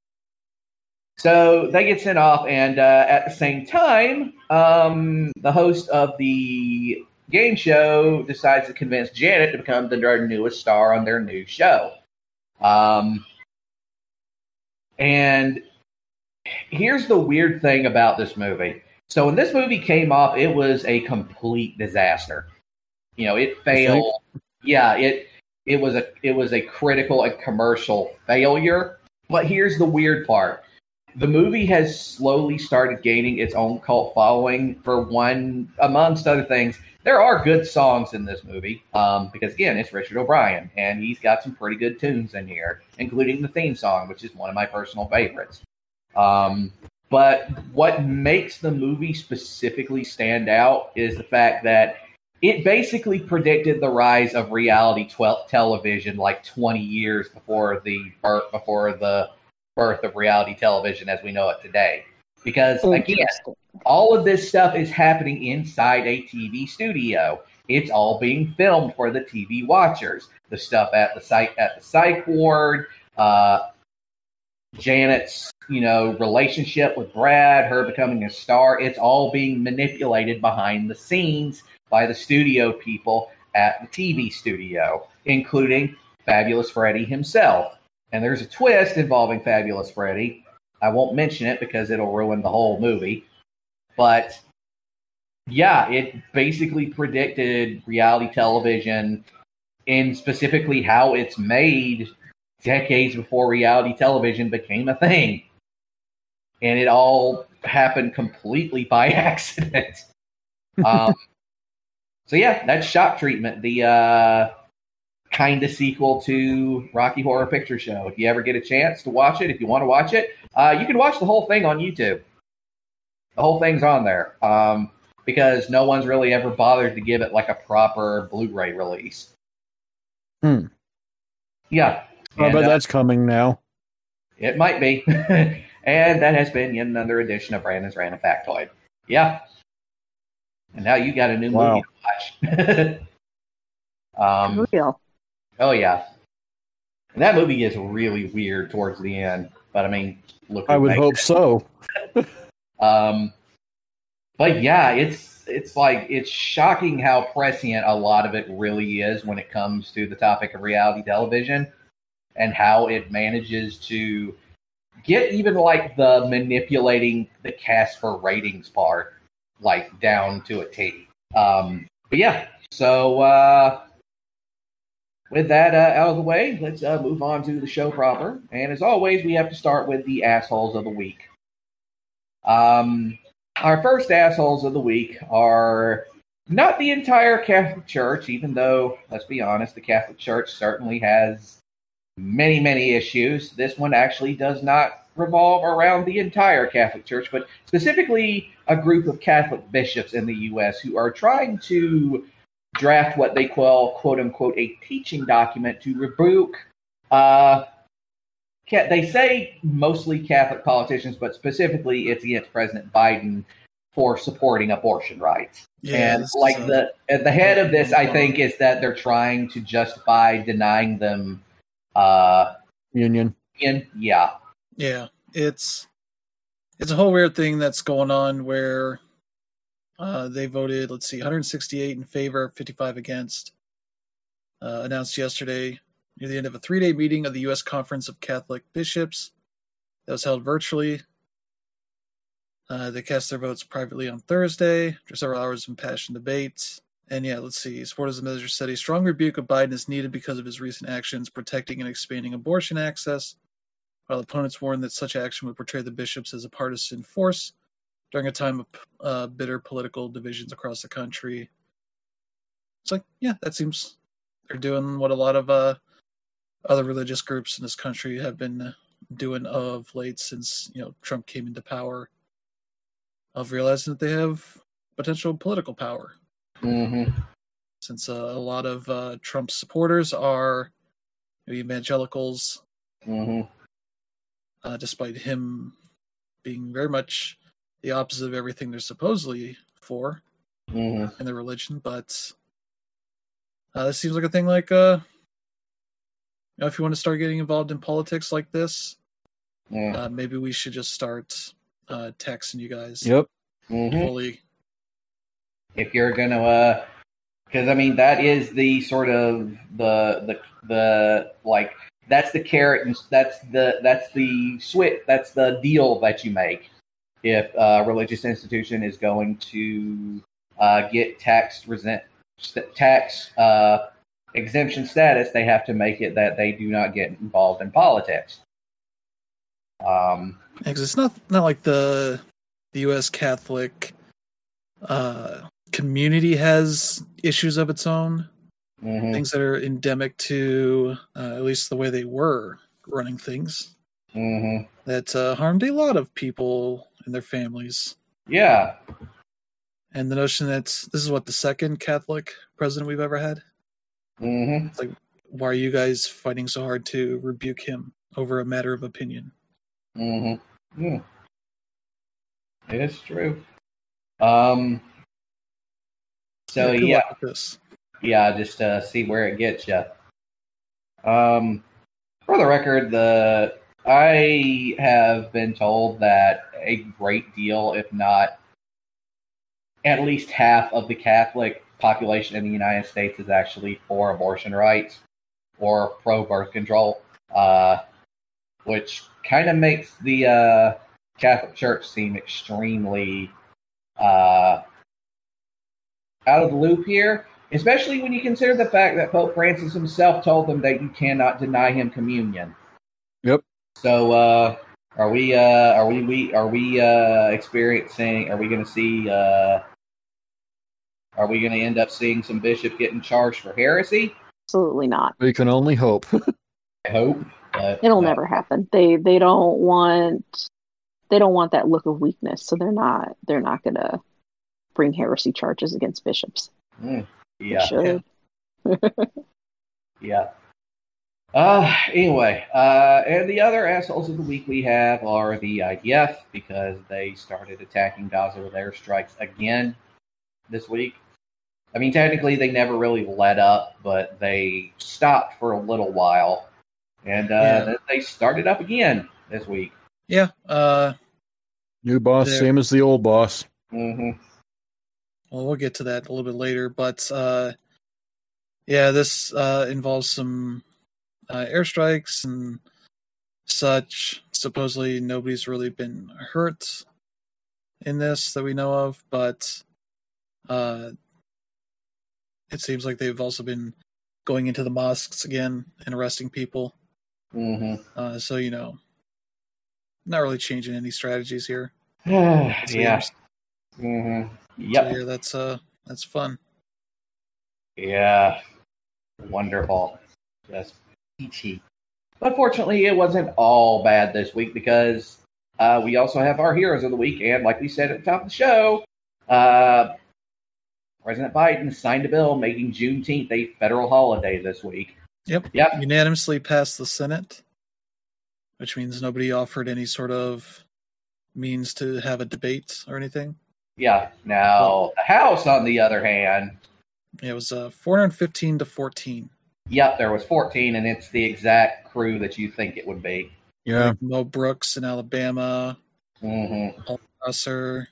so they get sent off, and uh, at the same time, um, the host of the game show decides to convince Janet to become the newest star on their new show. Um... And here's the weird thing about this movie. So when this movie came off, it was a complete disaster. You know, it failed. Yeah, it it was a it was a critical and commercial failure. But here's the weird part. The movie has slowly started gaining its own cult following. For one, amongst other things, there are good songs in this movie, um, because, again, it's Richard O'Brien, and he's got some pretty good tunes in here, including the theme song, which is one of my personal favorites. Um, but what makes the movie specifically stand out is the fact that it basically predicted the rise of reality twelve television like twenty years before the birth, before the birth of reality television as we know it today. Because, again, all of this stuff is happening inside a T V studio. It's all being filmed for the T V watchers. The stuff at the psych at the psych ward, uh, Janet's, you know, relationship with Brad, her becoming a star. It's all being manipulated behind the scenes by the studio people at the T V studio, including Fabulous Freddy himself. And there's a twist involving Fabulous Freddy. I won't mention it because it'll ruin the whole movie. But, yeah, it basically predicted reality television and specifically how it's made decades before reality television became a thing. And it all happened completely by accident. um, so, yeah, that's Shock Treatment, the uh, kind of sequel to Rocky Horror Picture Show. If you ever get a chance to watch it, if you want to watch it, uh, you can watch the whole thing on YouTube. The whole thing's on there um, because no one's really ever bothered to give it like a proper Blu-ray release. Hmm. Yeah. I and, bet uh, that's coming now. It might be. And that has been yet another edition of Brandon's Random Factoid. Yeah. And now you got a new Wow. movie to watch. um, Real. oh, yeah. And that movie gets really weird towards the end. But, I mean, look. I would hope so. Um, but yeah, it's it's like it's shocking how prescient a lot of it really is when it comes to the topic of reality television, and how it manages to get even like the manipulating the cast for ratings part like down to a T. Um, but yeah, so uh, with that uh, out of the way, let's uh, move on to the show proper. And as always, we have to start with the assholes of the week. Um, our first assholes of the week are not the entire Catholic Church, even though, let's be honest, the Catholic Church certainly has many, many issues. This one actually does not revolve around the entire Catholic Church, but specifically a group of Catholic bishops in the U S who are trying to draft what they call, quote-unquote, a teaching document to rebuke uh, they say mostly Catholic politicians, but specifically it's against President Biden for supporting abortion rights. Yeah, and this is like a- the at the head of this, I think, is that they're trying to justify denying them uh, Union. in yeah. Yeah, it's it's a whole weird thing that's going on where uh, they voted, let's see, one hundred sixty-eight in favor, fifty-five against. Uh, announced yesterday near the end of a three-day meeting of the U S Conference of Catholic Bishops that was held virtually. Uh, they cast their votes privately on Thursday after several hours of impassioned debate. And yeah, let's see. Supporters of the measure said a strong rebuke of Biden is needed because of his recent actions protecting and expanding abortion access, while opponents warned that such action would portray the bishops as a partisan force during a time of uh, bitter political divisions across the country. It's like, yeah, that seems they're doing what a lot of uh, other religious groups in this country have been doing of late since, you know, Trump came into power, of realizing that they have potential political power. Mm-hmm. Since uh, a lot of uh, Trump's supporters are evangelicals, Mm-hmm. uh, despite him being very much the opposite of everything they're supposedly for Mm-hmm. in their religion. But uh, this seems like a thing like, uh, you know, if you want to start getting involved in politics like this, Yeah. uh, maybe we should just start uh, taxing you guys Yep. Mm-hmm. fully. If you're gonna, uh, because I mean that is the sort of the the the like that's the carrot and that's the that's the switch that's the deal that you make if a religious institution is going to uh, get tax resent tax uh, exemption status. They have to make it that they do not get involved in politics. Um, Because it's not not like the the U S Catholic uh, community has issues of its own, mhm, things that are endemic to uh, at least the way they were running things mhm. that uh, harmed a lot of people and their families. Yeah. And the notion that this is what the second Catholic president we've ever had. Mhm. It's like, why are you guys fighting so hard to rebuke him over a matter of opinion? Mhm. Mm. It is true. Um. So good yeah, luck with this. yeah. Just uh, see where it gets you. Um. For the record, the I have been told that a great deal, if not at least half of the Catholic population in the United States, is actually for abortion rights or pro birth control, uh, which kind of makes the uh, Catholic Church seem extremely uh, out of the loop here, especially when you consider the fact that Pope Francis himself told them that you cannot deny him communion. Yep. So, uh, are we? Uh, are we? We are we uh, experiencing? Are we going to see? Uh, are we going to end up seeing some bishops getting charged for heresy? Absolutely not. We can only hope. I hope. But, It'll uh, never happen. They they don't want they don't want that look of weakness, so they're not they're not gonna bring heresy charges against bishops. mm, They yeah. should. Yeah. Uh, anyway, uh, and the other assholes of the week we have are the I D F because they started attacking Gaza with airstrikes again this week. I mean, technically they never really let up, but they stopped for a little while, and uh, Yeah. then they started up again this week. Yeah. Uh, New boss, There. same as the old boss. Mm-hmm. well, we'll get to that a little bit later, but uh, yeah, this uh, involves some uh, airstrikes and such. Supposedly, nobody's really been hurt in this that we know of, but uh, it seems like they've also been going into the mosques again and arresting people. Mm-hmm. Uh, so, you know, not really changing any strategies here. yeah. it seems. Mm-hmm. So, Yep. yeah, that's uh, that's fun. Yeah. Wonderful. Just peachy. But fortunately, it wasn't all bad this week because uh, we also have our heroes of the week. And like we said at the top of the show, uh, President Biden signed a bill making Juneteenth a federal holiday this week. Yep. Yep. Unanimously passed the Senate. which means nobody offered any sort of means to have a debate or anything. Yeah. Now, the House, on the other hand, It was uh, four hundred fifteen to fourteen. yep, there was fourteen, and it's the exact crew that you think it would be. Yeah. Like Mo Brooks in Alabama, Mm-hmm. Paul Prosser.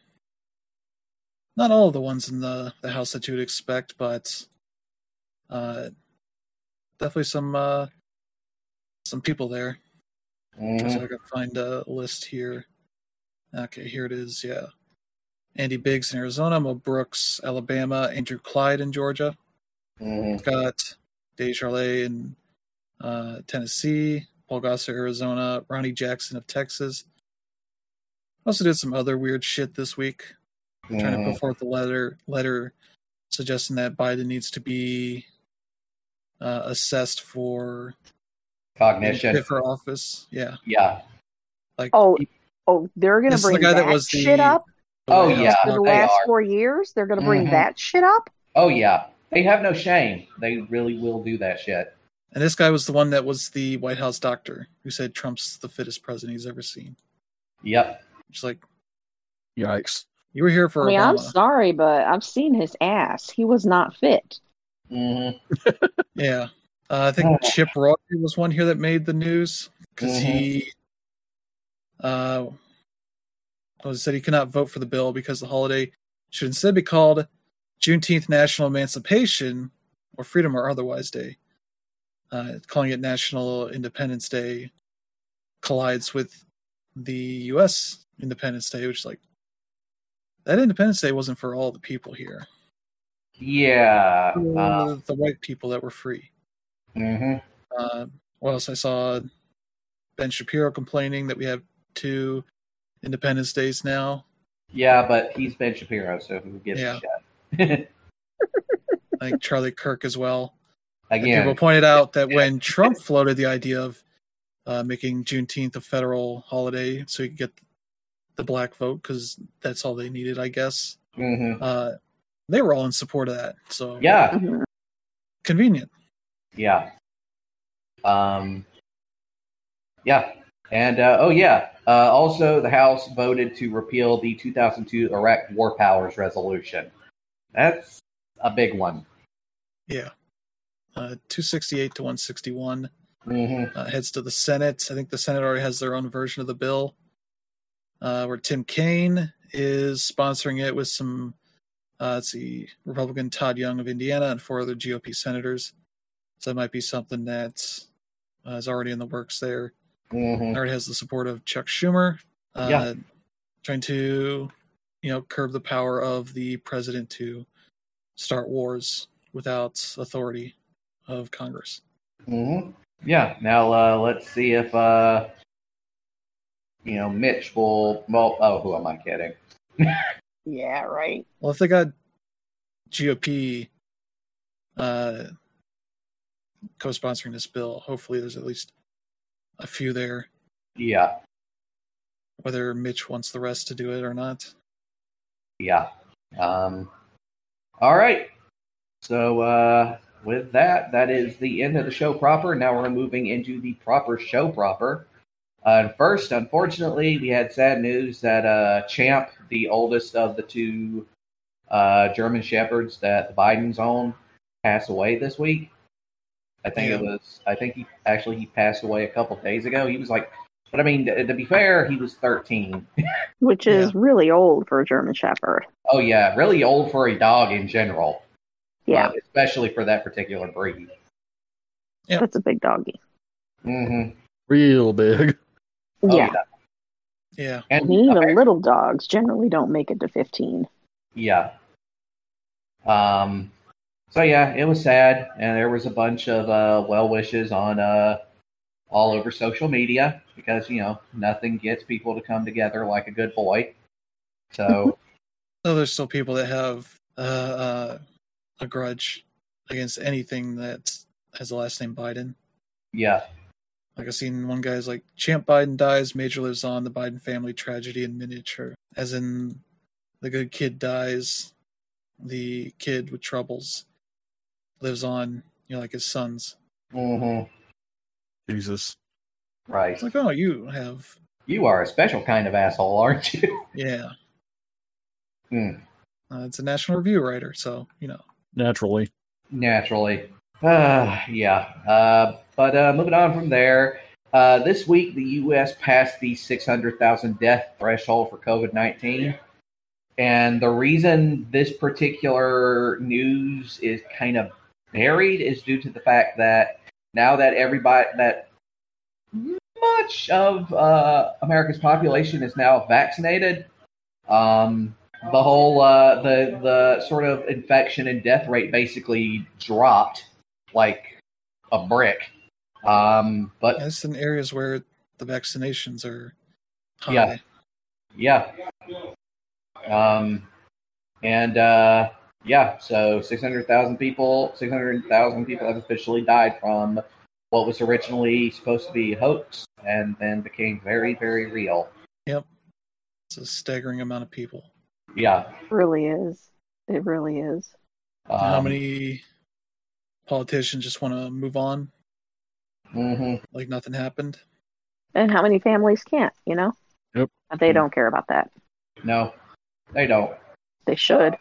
Not all of the ones in the, the House that you would expect, but uh, definitely some uh, some people there. Mm-hmm. So I can find a list here. Okay, here it is. Yeah. Andy Biggs in Arizona, Mo Brooks, Alabama, Andrew Clyde in Georgia. Mm-hmm. We've got Dave Charlet in uh, Tennessee, Paul Gosar, Arizona, Ronnie Jackson of Texas. Also did some other weird shit this week. Mm-hmm. Trying to put forth a letter letter suggesting that Biden needs to be uh, assessed for Cognition. fit for office. Yeah. Yeah. Like Oh, oh, they're gonna This is the bring guy that, that was the- shit up Oh, White House- yeah. for the they last are. four years. They're gonna bring Mhm. that shit up. Oh, yeah. They have no shame. They really will do that shit. And this guy was the one that was the White House doctor who said Trump's the fittest president he's ever seen. Yep. Just like, Yikes. you were here for I mean, I'm Obama. sorry, but I've seen his ass. He was not fit. Mm-hmm. Yeah. Uh, I think Chip Roy was one here that made the news because Mhm. he uh, was said he could not vote for the bill because the holiday should instead be called Juneteenth National Emancipation or Freedom or Otherwise Day. Uh, calling it National Independence Day collides with the U S Independence Day, which is like, that Independence Day wasn't for all the people here. Yeah. For Uh, the white people that were free. mm-hmm. Uh, what else? I saw Ben Shapiro complaining that we have two Independence Days now. Yeah, but he's Ben Shapiro, so who gives Yeah. a shit? I think Charlie Kirk as well. And people Again, pointed out that when Trump floated the idea of uh, making Juneteenth a federal holiday so he could get the black vote, because that's all they needed, I guess, mhm. uh, they were all in support of that. So yeah, Mhm. convenient. yeah. Um, yeah. And, uh, oh, yeah. Uh, also, the House voted to repeal the two thousand two Iraq War Powers Resolution. That's a big one. Yeah. Uh, two sixty-eight to one sixty-one. Mm-hmm. Uh, heads to the Senate. I think the Senate already has their own version of the bill, uh, where Tim Kaine is sponsoring it with some, uh, let's see, Republican Todd Young of Indiana and four other G O P senators. So that might be something that uh, is already in the works there. Mm-hmm. Already has the support of Chuck Schumer, uh, Yeah. trying to, you know, curb the power of the president to start wars without authority of Congress. Mm-hmm. Yeah. Now, uh, let's see if, uh, you know, Mitch will, well, oh, who am I kidding? Yeah, right. Well, if they got G O P uh, co-sponsoring this bill, hopefully there's at least a few there. Yeah. Whether Mitch wants the rest to do it or not. Yeah. Um, all right. So, uh, with that, that is the end of the show proper. Now we're moving into the proper show proper. Uh, first, unfortunately, we had sad news that uh, Champ, the oldest of the two uh, German Shepherds that the Bidens own, passed away this week. I think Yeah. it was. I think he actually he passed away a couple days ago. He was like, but I mean, to, to be fair, he was thirteen. Which is really old for a German Shepherd. Oh yeah, really old for a dog in general. Yeah, but especially for that particular breed. Yep. that's a big doggy. Mm-hmm. Real big. Oh, yeah. Yeah. I And mean, even okay, little dogs generally don't make it to fifteen. yeah. Um. So yeah, it was sad, and there was a bunch of uh, well wishes on uh, all over social media because you know nothing gets people to come together like a good boy. So So there's still people that have uh, uh, a grudge against anything that has the last name Biden. yeah, Like I've seen one guy's like, Champ Biden dies, Major lives on, the Biden family tragedy in miniature. As in, the good kid dies, the kid with troubles lives on, you know, like his sons. mm-hmm. Jesus. Right. It's like, oh, you have. You are a special kind of asshole, aren't you? Yeah. Hmm. Uh, it's a National Review writer, so, you know. Naturally. Naturally. Uh, yeah. Uh, but uh, moving on from there, uh, this week the U S passed the six hundred thousand death threshold for COVID nineteen. And the reason this particular news is kind of buried is due to the fact that now that everybody, that much of uh, America's population is now vaccinated, um, the whole uh, the the sort of infection and death rate basically dropped like a brick. Um, but That's in areas where the vaccinations are high. Yeah. yeah, um, and uh, yeah, so six hundred thousand people, six hundred thousand people have officially died from what was originally supposed to be a hoax, and then became very, very real. Yep. It's a staggering amount of people. Yeah. It really is. It really is. Um, How many politicians just want to move on mhm. like nothing happened? And how many families can't, you know? Yep. But they don't care about that. No, they don't. They should.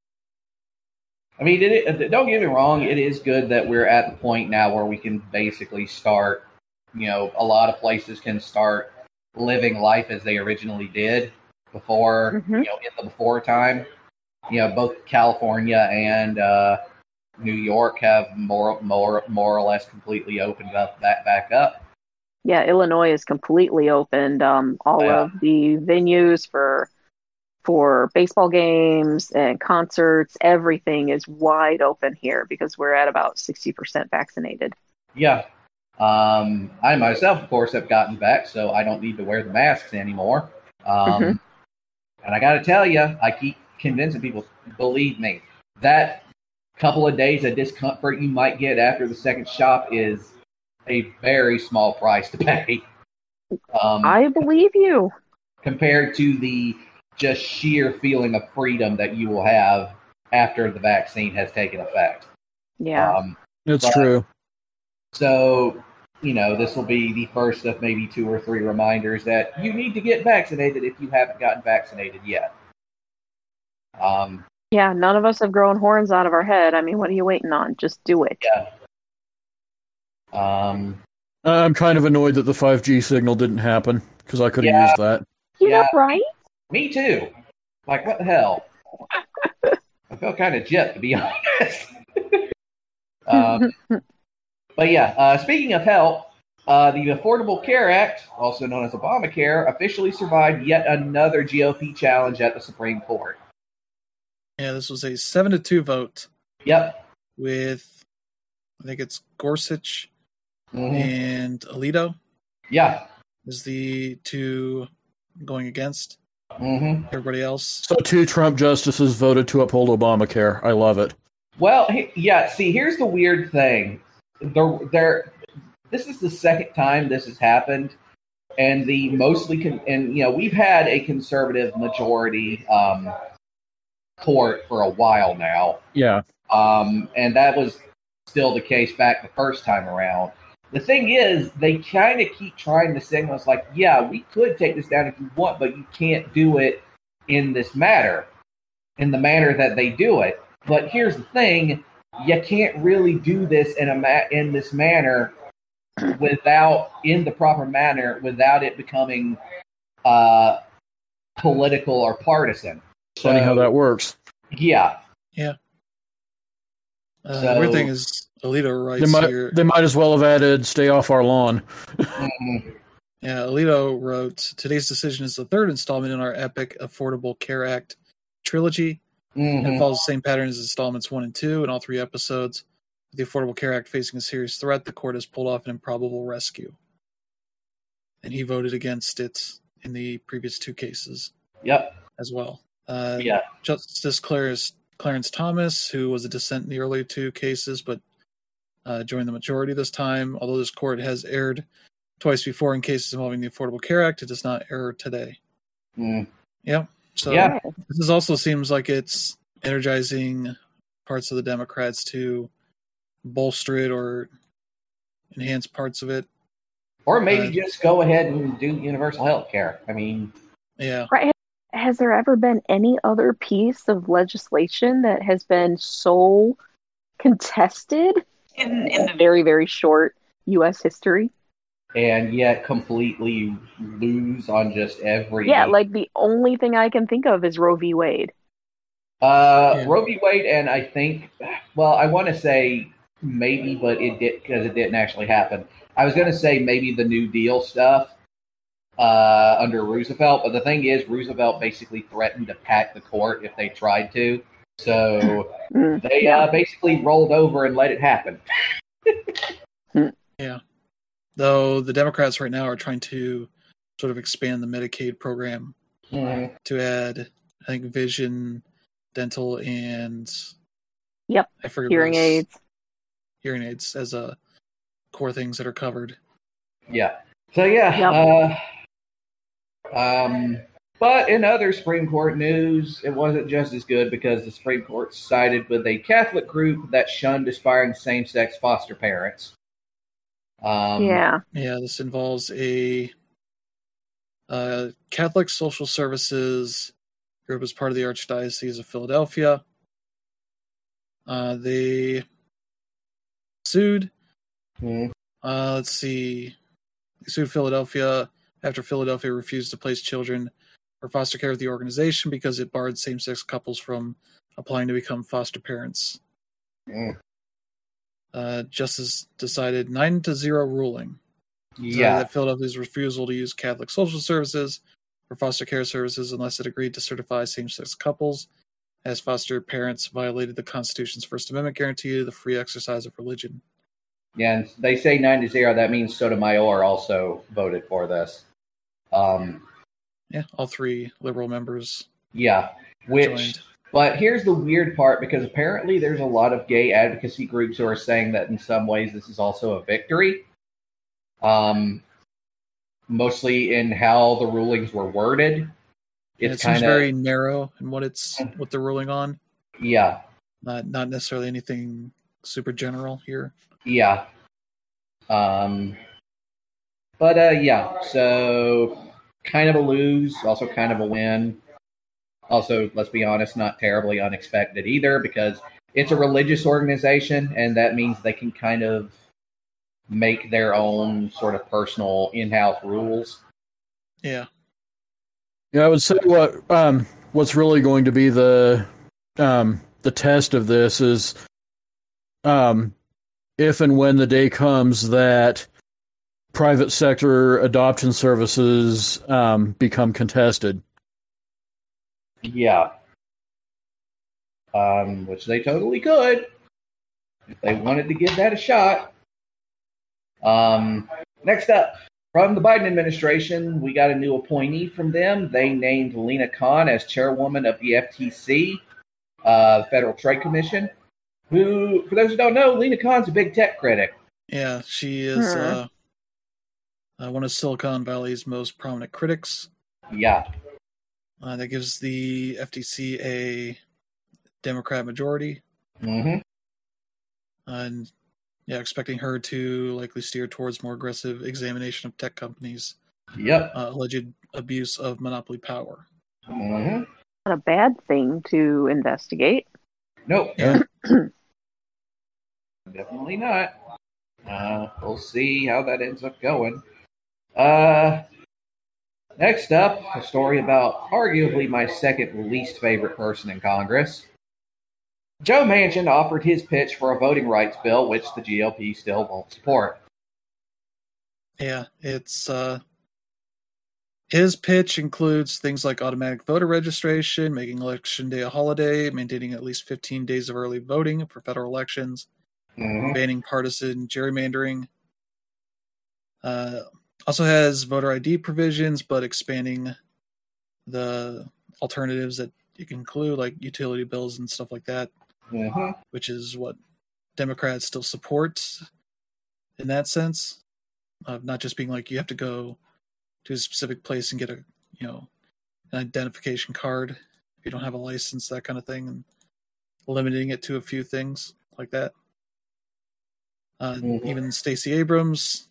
I mean, it, it, don't get me wrong. It is good that we're at the point now where we can basically start, you know, a lot of places can start living life as they originally did before, Mhm. you know, in the before time. You know, both California and uh, New York have more, more, more or less completely opened up that back up. Yeah, Illinois is completely opened. Um, all Yeah. of the venues for for baseball games and concerts, everything is wide open here because we're at about sixty percent vaccinated. Yeah. Um, I myself, of course, have gotten back, so I don't need to wear the masks anymore. Um, Mhm. And I got to tell you, I keep convincing people, believe me, that couple of days of discomfort you might get after the second shot is a very small price to pay. Um, I believe you. compared to the just sheer feeling of freedom that you will have after the vaccine has taken effect. Yeah. Um, It's But- true. so, you know, this will be the first of maybe two or three reminders that you need to get vaccinated if you haven't gotten vaccinated yet. Um, Yeah, none of us have grown horns out of our head. I mean, what are you waiting on? Just do it. yeah. Um, I'm kind of annoyed that the five G signal didn't happen because I could have Yeah. used that. You Yeah. know, right? me too. Like, what the hell? I felt kind of gypped, to be honest. um, but yeah, uh, speaking of help, uh, the Affordable Care Act, also known as Obamacare, officially survived yet another G O P challenge at the Supreme Court. Yeah, this was a seven to two vote Yep. with, I think it's Gorsuch Mhm. and Alito Yeah. is the two going against hmm everybody else. So two Trump justices voted to uphold Obamacare. I love it. Well, he- yeah. See, here's the weird thing. There, there. This is the second time this has happened, and the mostly, con- and you know, we've had a conservative majority um, court for a while now, Yeah. um, and that was still the case back the first time around. The thing is, they kind of keep trying to signal us like, yeah, we could take this down if you want, but you can't do it in this manner, in the manner that they do it. But here's the thing: you can't really do this in a ma- in this manner without, in the proper manner, without it becoming uh, political or partisan. Funny how So, that works. Yeah, Uh, So- the weird thing is, Alito writes They might, here. they might as well have added "Stay off our lawn." Mhm. Yeah, Alito wrote, today's decision is the third installment in our epic Affordable Care Act trilogy, and it Mhm. follows the same pattern as installments one and two in all three episodes. With the Affordable Care Act facing a serious threat, the court has pulled off an improbable rescue. And he voted against it in the previous two cases Yep. as well. Uh, Yeah. Justice Clarence, Clarence Thomas, who was a dissent in the earlier two cases, but uh, joined the majority this time. Although this court has erred twice before in cases involving the Affordable Care Act, it does not err today. Mm. Yep. So Yeah. this also seems like it's energizing parts of the Democrats to bolster it or enhance parts of it. Or maybe Uh, just go ahead and do universal health care. I mean, yeah. Right. Has there ever been any other piece of legislation that has been so contested in, in the very, very short U S history? and yet completely lose on just every. Yeah, like the only thing I can think of is Roe v. Wade. Uh, Yeah. Roe v. Wade, and I think, well, I want to say maybe, but it did because it didn't actually happen. I was going to say maybe the New Deal stuff uh, under Roosevelt, but the thing is, Roosevelt basically threatened to pack the court if they tried to. So Mm, they yeah. uh, basically rolled over and let it happen. Yeah. Though the Democrats right now are trying to sort of expand the Medicaid program Mhm. to add, I think, vision, dental, and Yep. I forget Hearing what else. aids. Hearing aids as a core things that are covered. Yeah. So yeah. Uh, um, but in other Supreme Court news, it wasn't just as good because the Supreme Court sided with a Catholic group that shunned aspiring same-sex foster parents. Um, Yeah. Yeah, this involves a uh, Catholic social services group as part of the Archdiocese of Philadelphia. Uh, they sued. mhm. Uh, let's see. They sued Philadelphia after Philadelphia refused to place children for foster care with the organization because it barred same-sex couples from applying to become foster parents. Mm. Uh, Justice decided nine to zero ruling. Decided Yeah. that Philadelphia's refusal to use Catholic social services for foster care services unless it agreed to certify same-sex couples as foster parents violated the Constitution's First Amendment guarantee of the free exercise of religion. Yeah, and they say nine to zero. That means Sotomayor also voted for this. Um, Yeah, all three liberal members yeah, which. joined. But here's the weird part, because apparently there's a lot of gay advocacy groups who are saying that in some ways this is also a victory. Um, mostly in how the rulings were worded. And It's it seems kind of very narrow in what it's what they're ruling on. yeah, Not not necessarily anything super general here. yeah. Um, but uh, yeah, so kind of a lose, also kind of a win. Also, let's be honest, not terribly unexpected either, because it's a religious organization, and that means they can kind of make their own sort of personal in-house rules. Yeah. Yeah, I would say what um, what's really going to be the um, the test of this is um, if and when the day comes that private sector adoption services um, become contested. Yeah. Um, which they totally could if they wanted to give that a shot. Um, next up, from the Biden administration, we got a new appointee from them. They named Lena Khan as chairwoman of the F T C, uh, Federal Trade Commission, who, for those who don't know, Lena Khan's a big tech critic. Yeah, she is Hmm. uh, uh, one of Silicon Valley's most prominent critics. Yeah. Uh, that gives the F T C a Democrat majority. Mm-hmm. And yeah, expecting her to likely steer towards more aggressive examination of tech companies' Yep. uh, alleged abuse of monopoly power. Mm-hmm. Not a bad thing to investigate. Nope. Yeah. Definitely not. Uh, we'll see how that ends up going. Uh, next up, a story about arguably my second least favorite person in Congress. Joe Manchin offered his pitch for a voting rights bill, which the G O P still won't support. Yeah, it's uh, his pitch includes things like automatic voter registration, making election day a holiday, maintaining at least fifteen days of early voting for federal elections, Mm-hmm. banning partisan gerrymandering. Uh, also has voter I D provisions, but expanding the alternatives that you can include, like utility bills and stuff like that, Mm-hmm. which is what Democrats still support in that sense. Of not just being like you have to go to a specific place and get a you know an identification card if you don't have a license, that kind of thing, and limiting it to a few things like that. Uh, Mhm. Even Stacey Abrams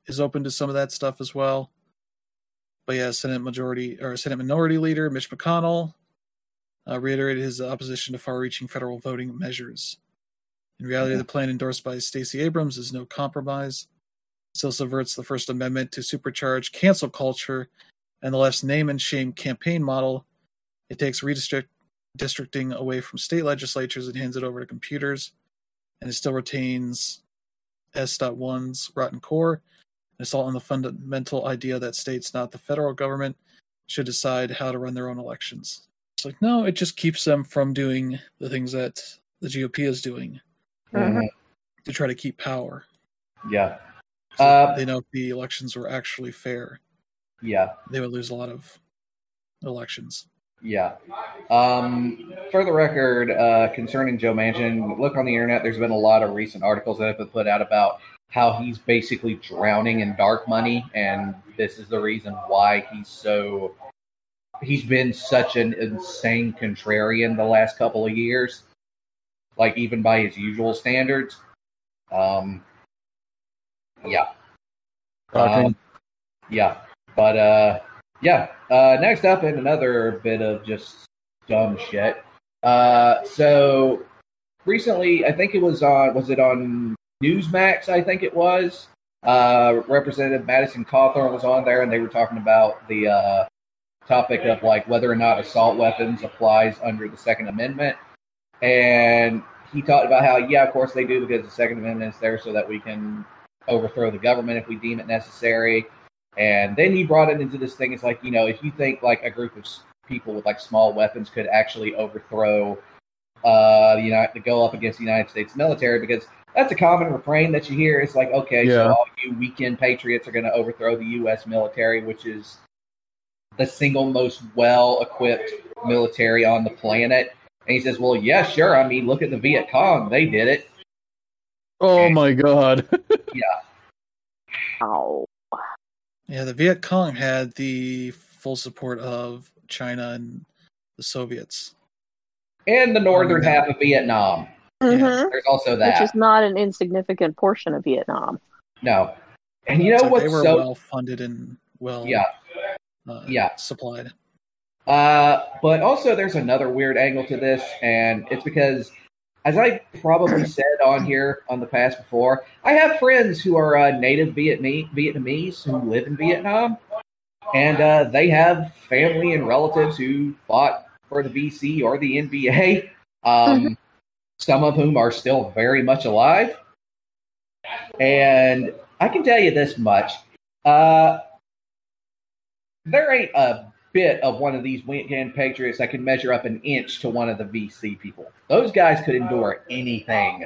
is open to some of that stuff as well. But yeah, Senate Majority or Senate Minority Leader Mitch McConnell uh, reiterated his opposition to far-reaching federal voting measures. In reality, the plan endorsed by Stacey Abrams is no compromise. It still subverts the First Amendment to supercharge cancel culture and the left's name and shame campaign model. It takes redistricting away from state legislatures and hands it over to computers. And it still retains S one's rotten core. And assault on the fundamental idea that states, not the federal government, should decide how to run their own elections. It's like, no, it just keeps them from doing the things that the G O P is doing Mhm. to try to keep power. Yeah. So Uh, they know if the elections were actually fair, Yeah. they would lose a lot of elections. Yeah. Um, for the record, uh, concerning Joe Manchin, look on the internet. There's been a lot of recent articles that have been put out about how he's basically drowning in dark money, and this is the reason why he's so. He's been such an insane contrarian the last couple of years, like even by his usual standards. Um, yeah. Shocking. Um, yeah. But, uh, yeah. Uh, next up, in another bit of just dumb shit. Uh, so recently, I think it was on, was it on Newsmax? I think it was. Uh, Representative Madison Cawthorn was on there, and they were talking about the uh, topic of like whether or not assault weapons applies under the Second Amendment. And he talked about how, yeah, of course they do, because the Second Amendment is there so that we can overthrow the government if we deem it necessary. And then he brought it into this thing. It's like, you know, if you think like a group of people with like small weapons could actually overthrow uh, the United, to go up against the United States military, because that's a common refrain that you hear. It's like, okay, Yeah. so all you weekend patriots are going to overthrow the U S military, which is the single most well-equipped military on the planet. And he says, well, yeah, sure. I mean, look at the Viet Cong. They did it. Oh my god. Ow. Yeah, the Viet Cong had the full support of China and the Soviets. And the northern Um, half of Vietnam. Mhm. There's also that. Which is not an insignificant portion of Vietnam. No. And you know So what's they were so... well funded and well Yeah. uh, Yeah. supplied. Uh, but also there's another weird angle to this, and it's because, as I probably said on here on the past before, I have friends who are uh, native Vietnamese, Vietnamese who live in Vietnam, and uh, they have family and relatives who fought for the V C or the N B A, um, Mhm. some of whom are still very much alive. And I can tell you this much. Uh, there ain't a bit of one of these weekend patriots that can measure up an inch to one of the V C people. Those guys could endure anything.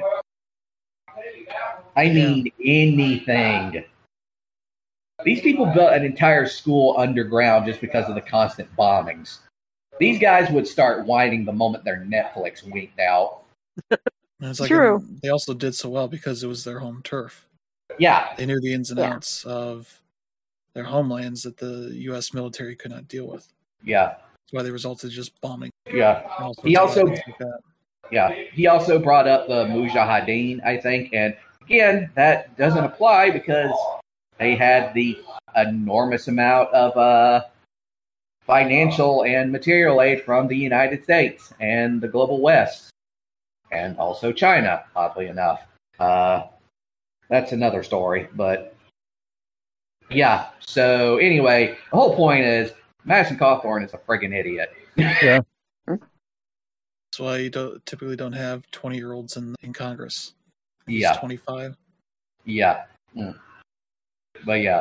I mean, anything. These people built an entire school underground just because of the constant bombings. These guys would start whining the moment their Netflix winked out. And it's like True. um, they also did so well because it was their home turf. Yeah, They knew the ins and Yeah. outs of their homelands that the U S military could not deal with. yeah, That's why they resulted just bombing. yeah. and all sorts He of also- things like that. Yeah, he also brought up the Mujahideen, I think, and again, that doesn't apply because they had the enormous amount of uh, financial and material aid from the United States and the global West, and also China, oddly enough. Uh, that's another story, but yeah. So anyway, the whole point is Madison Cawthorn is a friggin' idiot. Yeah. That's why you don't, typically don't have twenty-year-olds in in Congress. He's Yeah. twenty-five. Yeah. Mm. But yeah.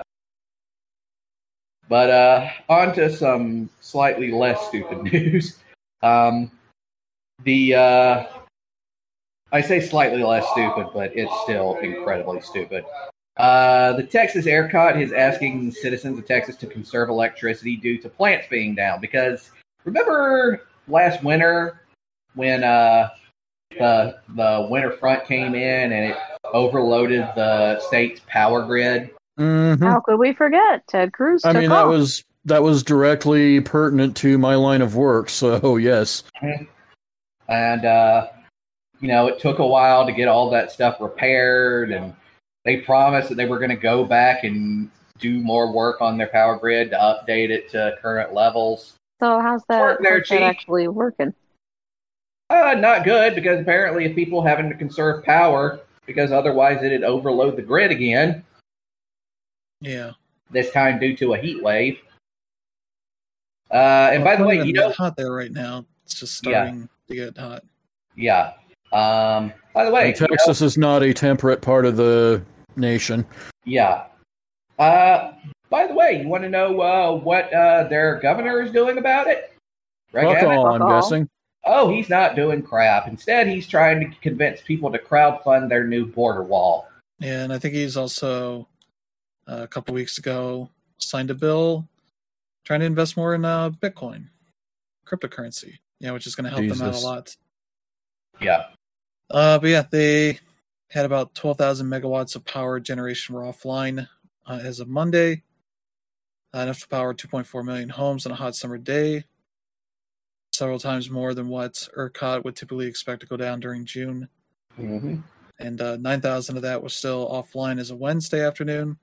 But uh, on to some slightly less stupid news. Um, the uh, I say slightly less stupid, but it's still incredibly stupid. Uh, the Texas ERCOT is asking citizens of Texas to conserve electricity due to plants being down. Because remember last winter when uh, the the winter front came in and it overloaded the state's power grid? Mhm. How could we forget? Ted Cruz I took mean, that off. was that was directly pertinent to my line of work. So yes. And, uh, you know, it took a while to get all that stuff repaired. And they promised that they were going to go back and do more work on their power grid to update it to current levels. So how's that, Work there, how's that Chief. actually working? Uh, not good, because apparently if people having to conserve power, because otherwise it'd overload the grid again, Yeah. this time due to a heat wave. Uh, and Well, by the it's way, not you even know, that hot there right now. It's just Yeah. starting to get hot. yeah. Um, by the way, And you know- Texas is not a temperate part of the nation. yeah. Uh, by the way, you want to know uh, what uh, their governor is doing about it? Greg Fuck Abbott? all, I'm Fuck all. guessing. Oh, he's not doing crap. Instead, he's trying to convince people to crowdfund their new border wall. Yeah, and I think he's also uh, a couple weeks ago signed a bill trying to invest more in uh, Bitcoin, cryptocurrency. Yeah, which is going to help them out Jesus. a lot. Yeah. Uh, but yeah, they had about twelve thousand megawatts of power generation were offline uh, as of Monday. Uh, enough to power two point four million homes on a hot summer day. Several times more than what ERCOT would typically expect to go down during June. Mm-hmm. And uh, nine thousand of that was still offline as of Wednesday afternoon.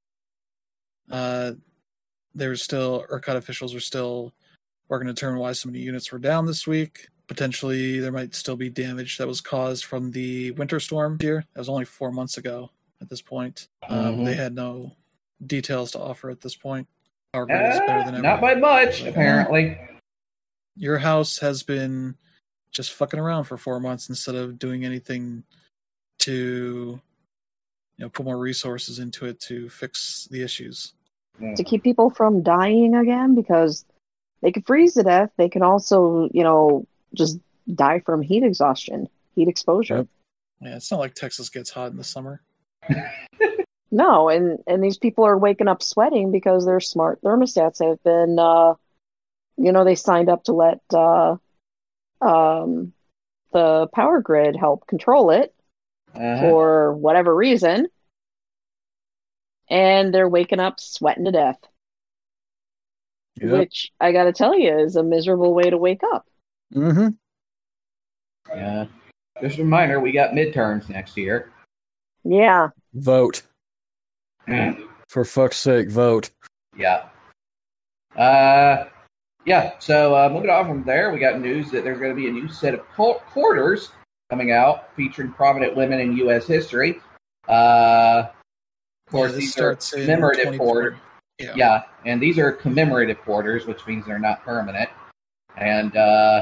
Uh, there was still, ERCOT officials are still working to determine why so many units were down this week. Potentially, there might still be damage that was caused from the winter storm here. That was only four months ago at this point. Um, Mhm. They had no details to offer at this point. Power grid is better than Uh, ever. not by much, Like, apparently. Your house has been just fucking around for four months instead of doing anything to, you know, put more resources into it to fix the issues. To keep people from dying again, because they could freeze to death. They can also, you know, just die from heat exhaustion, heat exposure. Yep. Yeah, it's not like Texas gets hot in the summer. No, and and these people are waking up sweating because their smart thermostats have been, uh, you know, they signed up to let uh, um, the power grid help control it Uh-huh. for whatever reason, and they're waking up sweating to death. Yep. Which I got to tell you is a miserable way to wake up. Mm-hmm. Yeah. Just a reminder, we got midterms next year. Yeah, Vote. Mm. For fuck's sake, vote. Yeah. Uh, yeah, so uh, moving on from there, we got news that there's going to be a new set of qu- quarters coming out featuring prominent women in U S history. Uh, of course, Yeah, this these are starts in commemorative twenty quarters. twenty. Yeah. Yeah, and these are commemorative quarters, which means they're not permanent. And uh,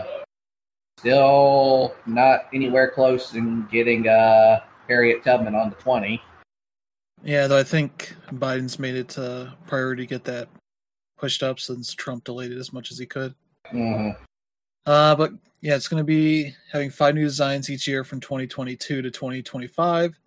still not anywhere close in getting uh, Harriet Tubman on the twenty. Yeah, though I think Biden's made it a priority to get that pushed up since Trump delayed it as much as he could. Mm-hmm. Uh, but yeah, it's going to be having five new designs each year from twenty twenty-two to twenty twenty-five.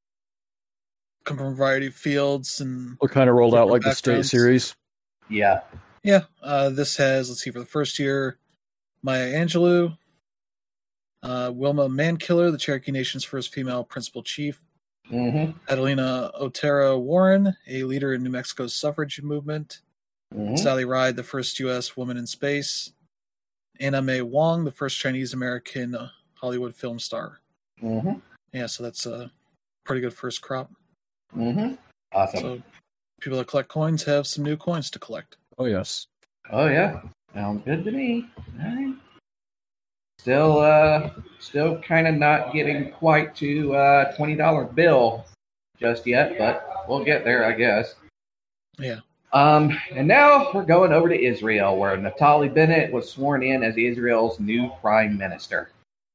Come from a variety of fields and What kind of rolled out like the state backgrounds. series? Yeah. yeah, uh, this has, let's see, for the first year, Maya Angelou, uh, Wilma Mankiller, the Cherokee Nation's first female principal chief, Mm-hmm. Adelina Otero Warren, a leader in New Mexico's suffrage movement, Mm-hmm. Sally Ride, the first U S woman in space, Anna May Wong, the first Chinese American uh, Hollywood film star. Mm-hmm. Yeah, so that's a pretty good first crop. Mm-hmm. Awesome. So people that collect coins have some new coins to collect. Oh, yes. Oh yeah, sounds good to me. All right. Still, uh, still kind of not getting quite to uh twenty dollar bill just yet, but we'll get there, I guess. Yeah. Um, and now we're going over to Israel, where Naftali Bennett was sworn in as Israel's new prime minister.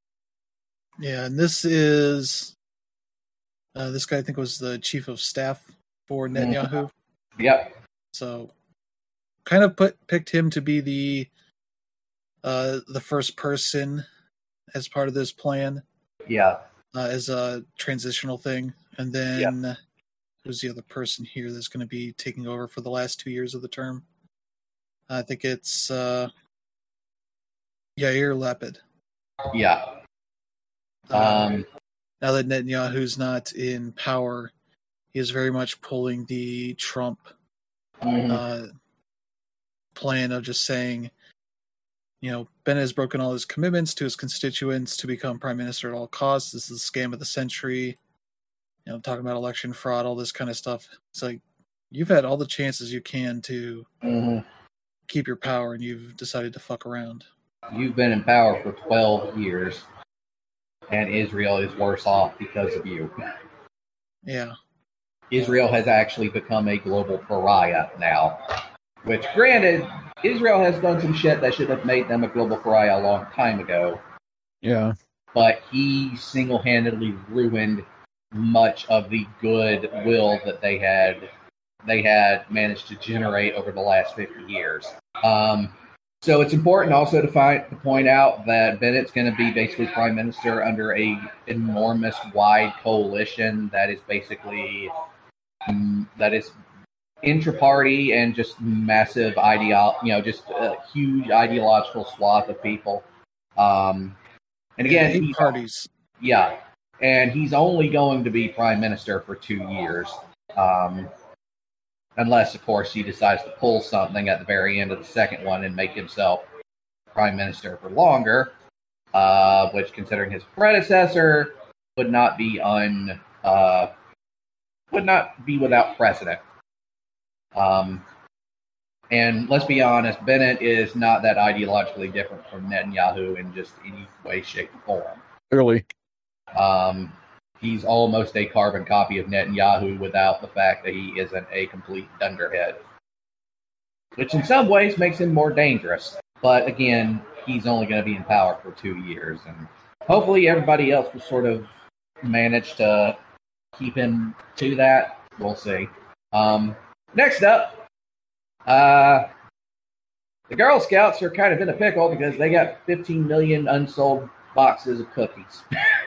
Yeah, and this is uh, this guy I think was the chief of staff for Netanyahu. Yep. So kind of put picked him to be the uh, the first person as part of this plan Yeah. uh, as a transitional thing, and then who's the other person here that's going to be taking over for the last two years of the term? I think it's uh, Yair Lapid. Yeah. Uh, Um. now that Netanyahu's not in power, he is very much pulling the Trump mhm. uh, plan of just saying, you know, Bennett has broken all his commitments to his constituents to become prime minister at all costs. This is the scam of the century. you know, talking about election fraud, all this kind of stuff. It's like, you've had all the chances you can to Mm-hmm. keep your power, and you've decided to fuck around. You've been in power for twelve years, and Israel is worse off because of you. Yeah. Israel has actually become a global pariah now. Which, granted, Israel has done some shit that should have made them a global pariah a long time ago. Yeah. But he single-handedly ruined much of the goodwill that they had they had managed to generate over the last fifty years. Um, so it's important also to, find, to point out that Bennett's going to be basically prime minister under a enormous wide coalition that is basically um, that is intra-party and just massive ideo, you know, just a huge ideological swath of people. Um, and again, Eight he's, parties. yeah, and he's only going to be prime minister for two years. Um, Unless, of course, he decides to pull something at the very end of the second one and make himself prime minister for longer, uh, which, considering his predecessor, would not be un uh, would not be without precedent. Um, and let's be honest, Bennett is not that ideologically different from Netanyahu in just any way, shape, or form. Clearly. Um, He's almost a carbon copy of Netanyahu without the fact that he isn't a complete dunderhead. Which in some ways makes him more dangerous. But again, he's only going to be in power for two years. And hopefully everybody else will sort of manage to keep him to that. We'll see. Um, next up, uh, the Girl Scouts are kind of in a pickle because they got fifteen million unsold boxes of cookies.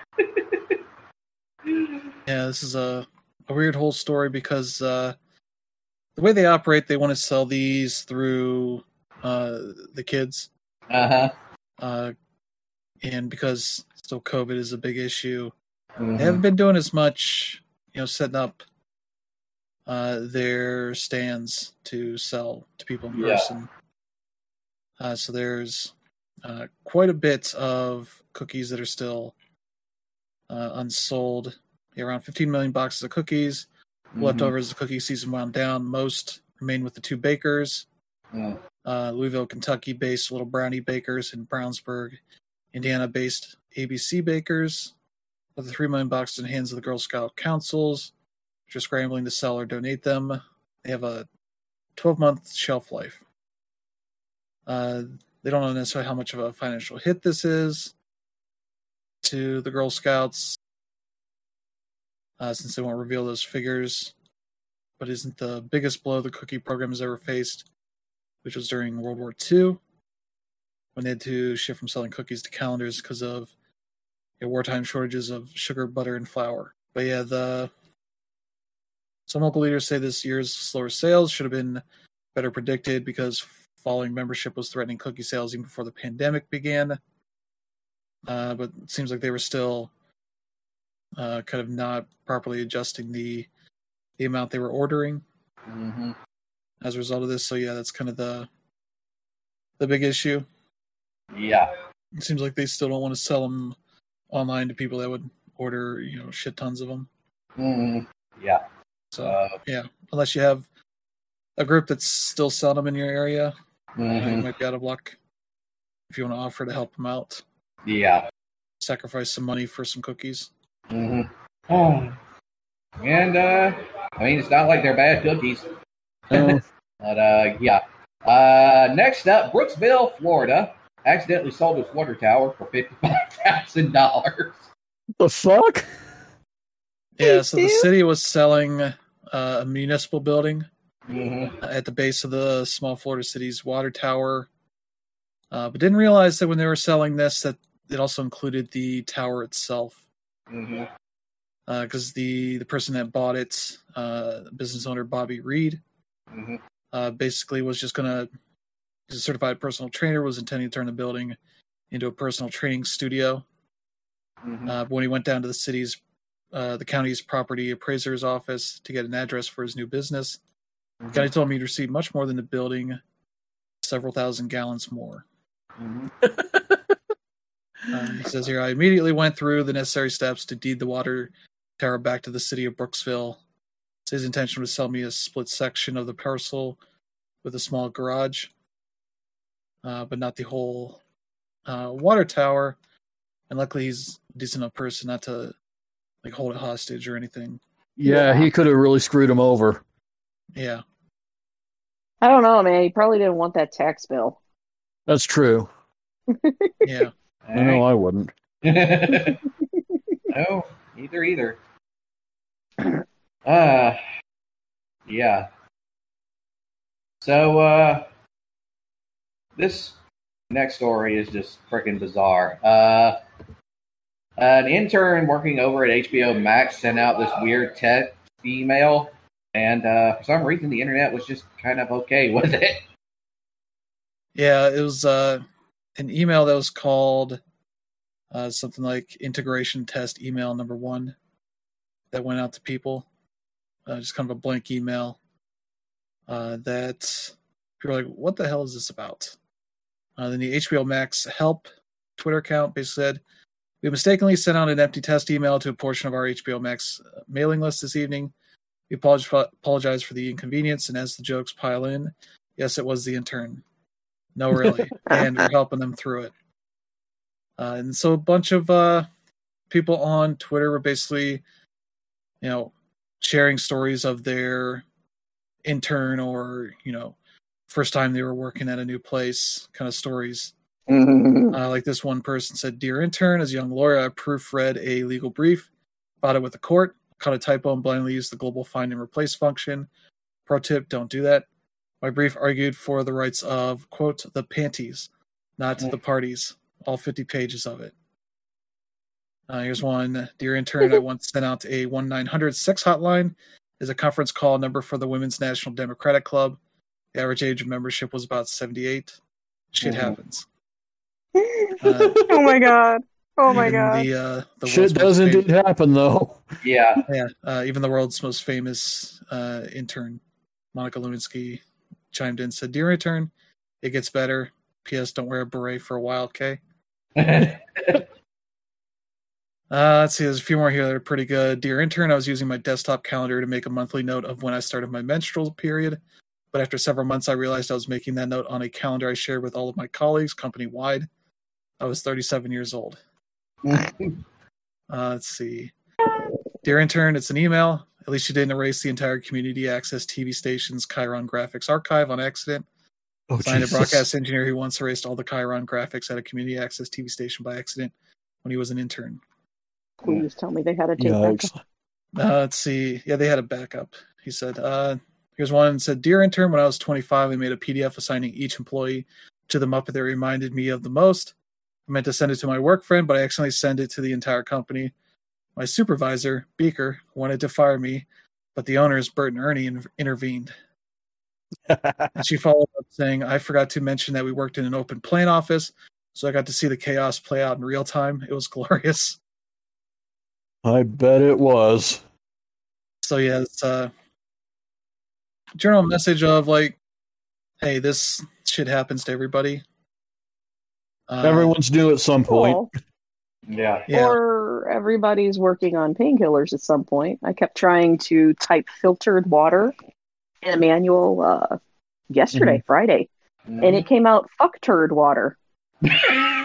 Yeah, this is a, a weird whole story because uh, the way they operate, they want to sell these through uh, the kids. Uh-huh. Uh, and because still COVID is a big issue, Mm-hmm. they haven't been doing as much, you know, setting up uh, their stands to sell to people in Yeah. person. Uh, so there's uh, quite a bit of cookies that are still uh, unsold. Yeah, around fifteen million boxes of cookies. Mm-hmm. Leftovers as the cookie season wound down. Most remain with the two bakers. Mm. Uh, Louisville, Kentucky-based Little Brownie Bakers and Brownsburg, Indiana-based A B C Bakers. With the three million boxes in the hands of the Girl Scout councils, which are scrambling to sell or donate them. They have a twelve-month shelf life. Uh, they don't know necessarily how much of a financial hit this is to the Girl Scouts, uh, since they won't reveal those figures, but isn't the biggest blow the cookie program has ever faced, which was during World War Two, when they had to shift from selling cookies to calendars because of you know, wartime shortages of sugar, butter, and flour. But yeah, the some local leaders say this year's slower sales should have been better predicted because falling membership was threatening cookie sales even before the pandemic began. Uh, but it seems like they were still uh, kind of not properly adjusting the the amount they were ordering Mm-hmm. as a result of this. So yeah, that's kind of the the big issue. Yeah. It seems like they still don't want to sell them online to people that would order, you know, shit tons of them. Mm-hmm. Yeah. So Uh, yeah, unless you have a group that's still selling them in your area, uh, you mm-hmm. might be out of luck. If you want to offer to help them out, Yeah. sacrifice some money for some cookies. Mm-hmm. Oh. And, uh, I mean, it's not like they're bad cookies. Oh, But, uh, yeah. Uh, next up, Brooksville, Florida, accidentally sold its water tower for fifty-five thousand dollars. the fuck? Yeah, so the Ew. city was selling uh, a municipal building Mm-hmm. at the base of the small Florida city's water tower, uh, but didn't realize that when they were selling this that it also included the tower itself. Mm-hmm. Because uh, the the person that bought it, uh, business owner Bobby Reed, Mm-hmm. uh, basically was just gonna, he's a certified personal trainer, was intending to turn the building into a personal training studio. Mm-hmm. Uh, but when he went down to the city's, uh, the county's property appraiser's office to get an address for his new business, the county told him he'd receive much more than the building, several thousand gallons more. Mm-hmm. Uh, he says here, I immediately went through the necessary steps to deed the water tower back to the city of Brooksville. So his intention was to sell me a split section of the parcel with a small garage, uh, but not the whole uh, water tower. And luckily, he's a decent enough person not to like hold it hostage or anything. Yeah, Yeah. he could have really screwed him over. Yeah. I don't know, man. He probably didn't want that tax bill. That's true. Yeah. I know I wouldn't. No, either, either. Uh, yeah. So, uh, this next story is just freaking bizarre. Uh, an intern working over at H B O Max sent out this weird text email, and uh, for some reason the internet was just kind of okay with it. Yeah, it was uh, an email that was called uh, something like integration test email number one that went out to people. Uh, just kind of a blank email uh, that people were like, what the hell is this about? Uh, then the H B O Max help Twitter account basically said, we mistakenly sent out an empty test email to a portion of our H B O Max mailing list this evening. We apologize for the inconvenience, and as the jokes pile in, yes, it was the intern. No, really. And we're helping them through it. Uh, and so a bunch of uh, people on Twitter were basically, you know, sharing stories of their intern or, you know, first time they were working at a new place kind of stories. Uh, like this one person said, Dear intern, as a young lawyer, I proofread a legal brief, filed it with the court, caught a typo and blindly used the global find and replace function. Pro tip, don't do that. My brief argued for the rights of, quote, the panties, not the parties. All fifty pages of it. Uh, here's one. Dear intern, I once sent out a one nine hundred sex hotline as a conference call number for the Women's National Democratic Club. The average age of membership was about seventy-eight. Shit mm-hmm. happens. Uh, oh my god. Oh my god. The, uh, the Shit does indeed famous, happen, though. Yeah. Yeah. Uh, even the world's most famous uh, intern, Monica Lewinsky, chimed in, said, Dear intern, it gets better. P S. Don't wear a beret for a while, okay? uh, let's see. There's a few more here that are pretty good. Dear intern, I was using my desktop calendar to make a monthly note of when I started my menstrual period. But after several months, I realized I was making that note on a calendar I shared with all of my colleagues company-wide. I was thirty-seven years old. uh, let's see. Dear intern, it's an email. At least you didn't erase the entire community access T V station's Chiron graphics archive on accident. Oh, Signed Jesus. a broadcast engineer who once erased all the Chiron graphics at a community access T V station by accident when he was an intern. Please tell me they had a tape Yikes. backup. Uh, let's see. Yeah, they had a backup. He said, uh, here's one that said, Dear intern, when I was twenty-five, I made a P D F assigning each employee to the Muppet that reminded me of the most. I meant to send it to my work friend, but I accidentally sent it to the entire company. My supervisor, Beaker, wanted to fire me, but the owners, Bert and Ernie, in- intervened. And she followed up saying, I forgot to mention that we worked in an open plan office, so I got to see the chaos play out in real time. It was glorious. I bet it was. So yeah, it's a general message of like, hey, this shit happens to everybody. Uh, Everyone's new at some point. Cool. Yeah. yeah. Or everybody's working on painkillers at some point. I kept trying to type filtered water in a manual uh, yesterday, Mm-hmm. Friday, Mhm. and it came out fuck turd water. Yeah.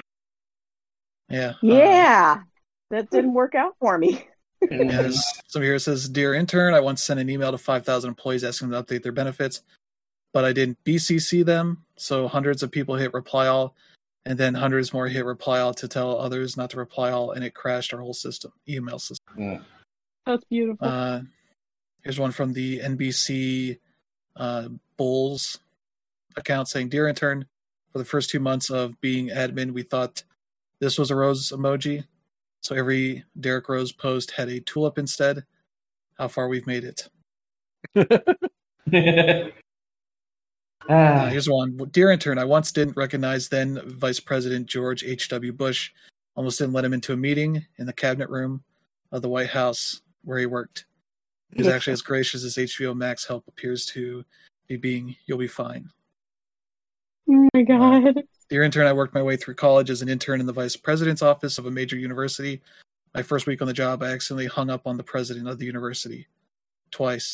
Yeah, uh, that didn't work out for me. Yeah, some here says, Dear intern, I once sent an email to five thousand employees asking them to update their benefits, but I didn't B C C them, so hundreds of people hit reply all, and then hundreds more hit reply all to tell others not to reply all, and it crashed our whole system, email system. Mm. That's beautiful. Uh, here's one from the N B C uh, Bulls account saying, Dear intern, for the first two months of being admin, we thought this was a rose emoji. So every Derrick Rose post had a tulip instead. How far we've made it. Uh, here's one. Dear intern, I once didn't recognize then Vice President George H W. Bush. Almost didn't let him into a meeting in the cabinet room of the White House where he worked. He was actually as gracious as H B O Max help appears to be being. You'll be fine. Oh my god. Uh, Dear intern, I worked my way through college as an intern in the vice president's office of a major university my first week on the job, I accidentally hung up on the president of the university twice.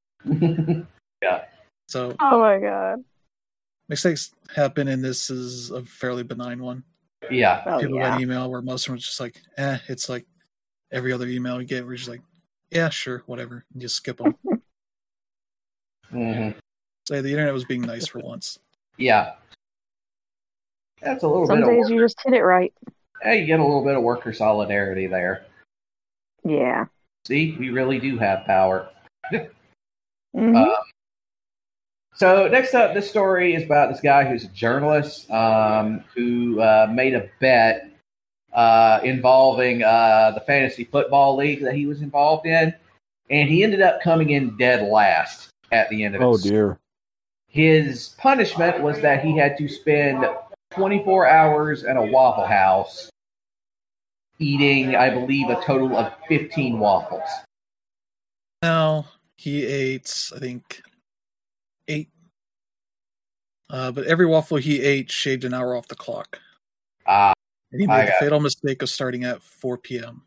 Yeah. So Oh my god. mistakes happen, and this is a fairly benign one. Yeah. Oh People yeah. got an email where most of them are just like, eh, it's like every other email you get where you're just like, yeah, sure, whatever. And just skip them. hmm So the internet was being nice for once. Yeah. That's a little Some bit of days work. you just hit it right. Hey, you get a little bit of worker solidarity there. Yeah. See, we really do have power. Mhm. Uh, so next up, this story is about this guy who's a journalist um, who uh, made a bet uh, involving uh, the fantasy football league that he was involved in, and he ended up coming in dead last at the end of it. Oh dear. His punishment was that he had to spend twenty-four hours in a Waffle House eating, I believe, a total of fifteen waffles. Now he ate, I think, eight. Uh, but every waffle he ate shaved an hour off the clock. Ah, And he I made the got fatal mistake of starting at four p.m.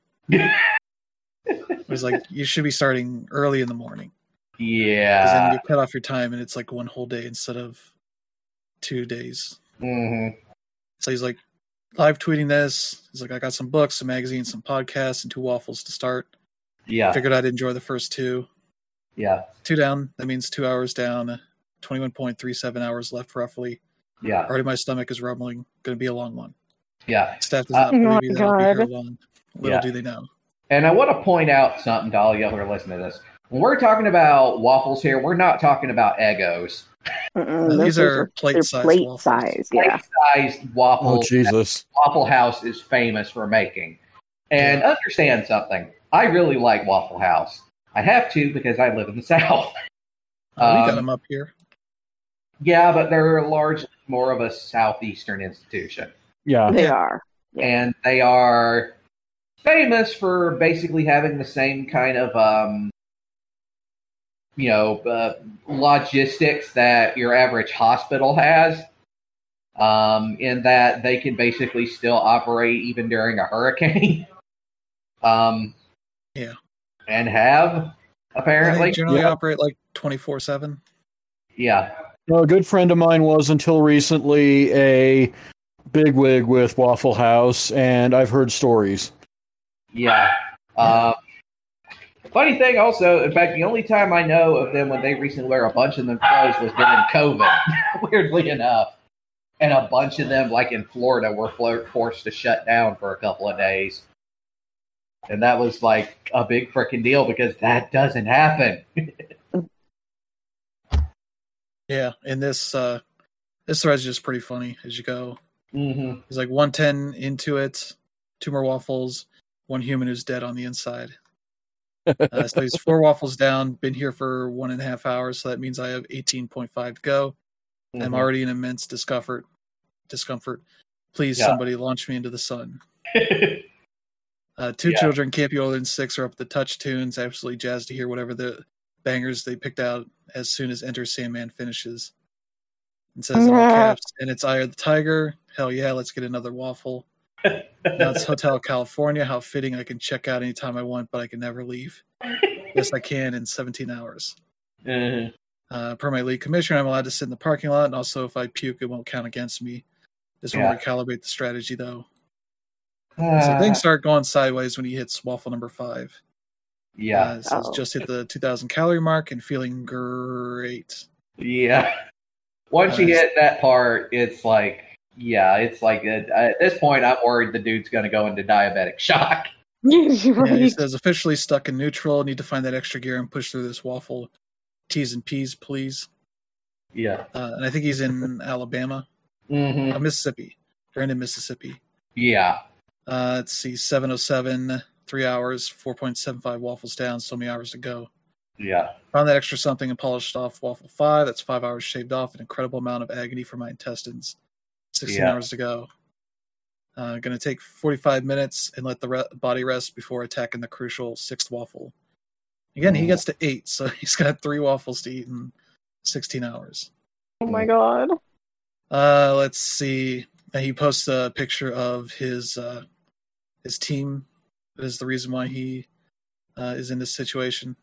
It was like, you should be starting early in the morning. Because then yeah. you cut off your time and it's like one whole day instead of two days. hmm So he's like live tweeting this. He's like, I got some books, some magazines, some podcasts, and two waffles to start. Yeah. Figured I'd enjoy the first two. Yeah. Two down. That means two hours down. twenty-one point three seven hours left, roughly. Yeah. Already my stomach is rumbling. Going to be a long one. Yeah. Staff does Uh, not believe Oh me my that I'll be God. here long. Little Yeah. do they know. And I want to point out something to all y'all who are listening to this. When we're talking about waffles here, we're not talking about Eggos. Mm-mm, No, those these are plate-sized they're plate waffles. size. Yeah. Sized Oh waffles that Jesus. Waffle House is famous for making. And understand something. I really like Waffle House. I have to because I live in the South. Uh, we got Um, them up here. Yeah, but they're largely more of a southeastern institution. Yeah. They Yeah. are. Yeah. And they are famous for basically having the same kind of, um, you know, uh, logistics that your average hospital has, um, in that they can basically still operate even during a hurricane. um, Yeah. And have, And apparently. they generally Yeah. operate like twenty-four seven. Yeah. No, a good friend of mine was until recently a bigwig with Waffle House, and I've heard stories. Yeah. Um, funny thing also, in fact, the only time I know of them when they recently were a bunch of them closed was during COVID, weirdly enough. And a bunch of them, like in Florida, were flo- forced to shut down for a couple of days. And that was like a big freaking deal because that doesn't happen. Yeah, and this uh, this thread's just pretty funny as you go. Mm-hmm. He's like one ten into it, two more waffles, one human who's dead on the inside. Uh, so he's four waffles down, been here for one and a half hours, so that means I have eighteen point five to go. I'm already in immense discomfort. Discomfort. Please, Yeah. somebody launch me into the sun. Uh, two Yeah. children can't be older than six are up the touch tunes, absolutely jazzed to hear whatever the bangers they picked out as soon as Enter Sandman finishes. It says in all caps, and it's Eye of the Tiger. Hell yeah, let's get another waffle. Now it's Hotel California. How fitting. I can check out anytime I want, but I can never leave. Yes, I can in seventeen hours. Mhm. Uh, per my league commissioner, I'm allowed to sit in the parking lot, and also if I puke, it won't count against me. This will Yeah. recalibrate the strategy, though. So Uh, things start going sideways when he hits waffle number five. yeah. Uh, it says Uh-oh. just hit the two thousand calorie mark and feeling great. Yeah. Once you Uh, hit that part, it's like, yeah, it's like, uh, at this point, I'm worried the dude's going to go into diabetic shock. You're Yeah, he right. says officially stuck in neutral. Need to find that extra gear and push through this waffle. T's and P's, please. Yeah. Uh, and I think he's in Alabama, hmm uh, Mississippi, Brandon, Mississippi. Yeah. Uh, let's see, seven oh seven, three hours, four point seven five waffles down, so many hours to go. Yeah. Found that extra something and polished off waffle five. That's five hours shaved off. An incredible amount of agony for my intestines. sixteen Yeah. hours to go. Uh, going to take forty-five minutes and let the re- body rest before attacking the crucial sixth waffle. Again, he Mm. gets to eight, so he's got three waffles to eat in sixteen hours. Oh my god. Uh, let's see. And he posts a picture of his uh, his team is the reason why he uh, is in this situation.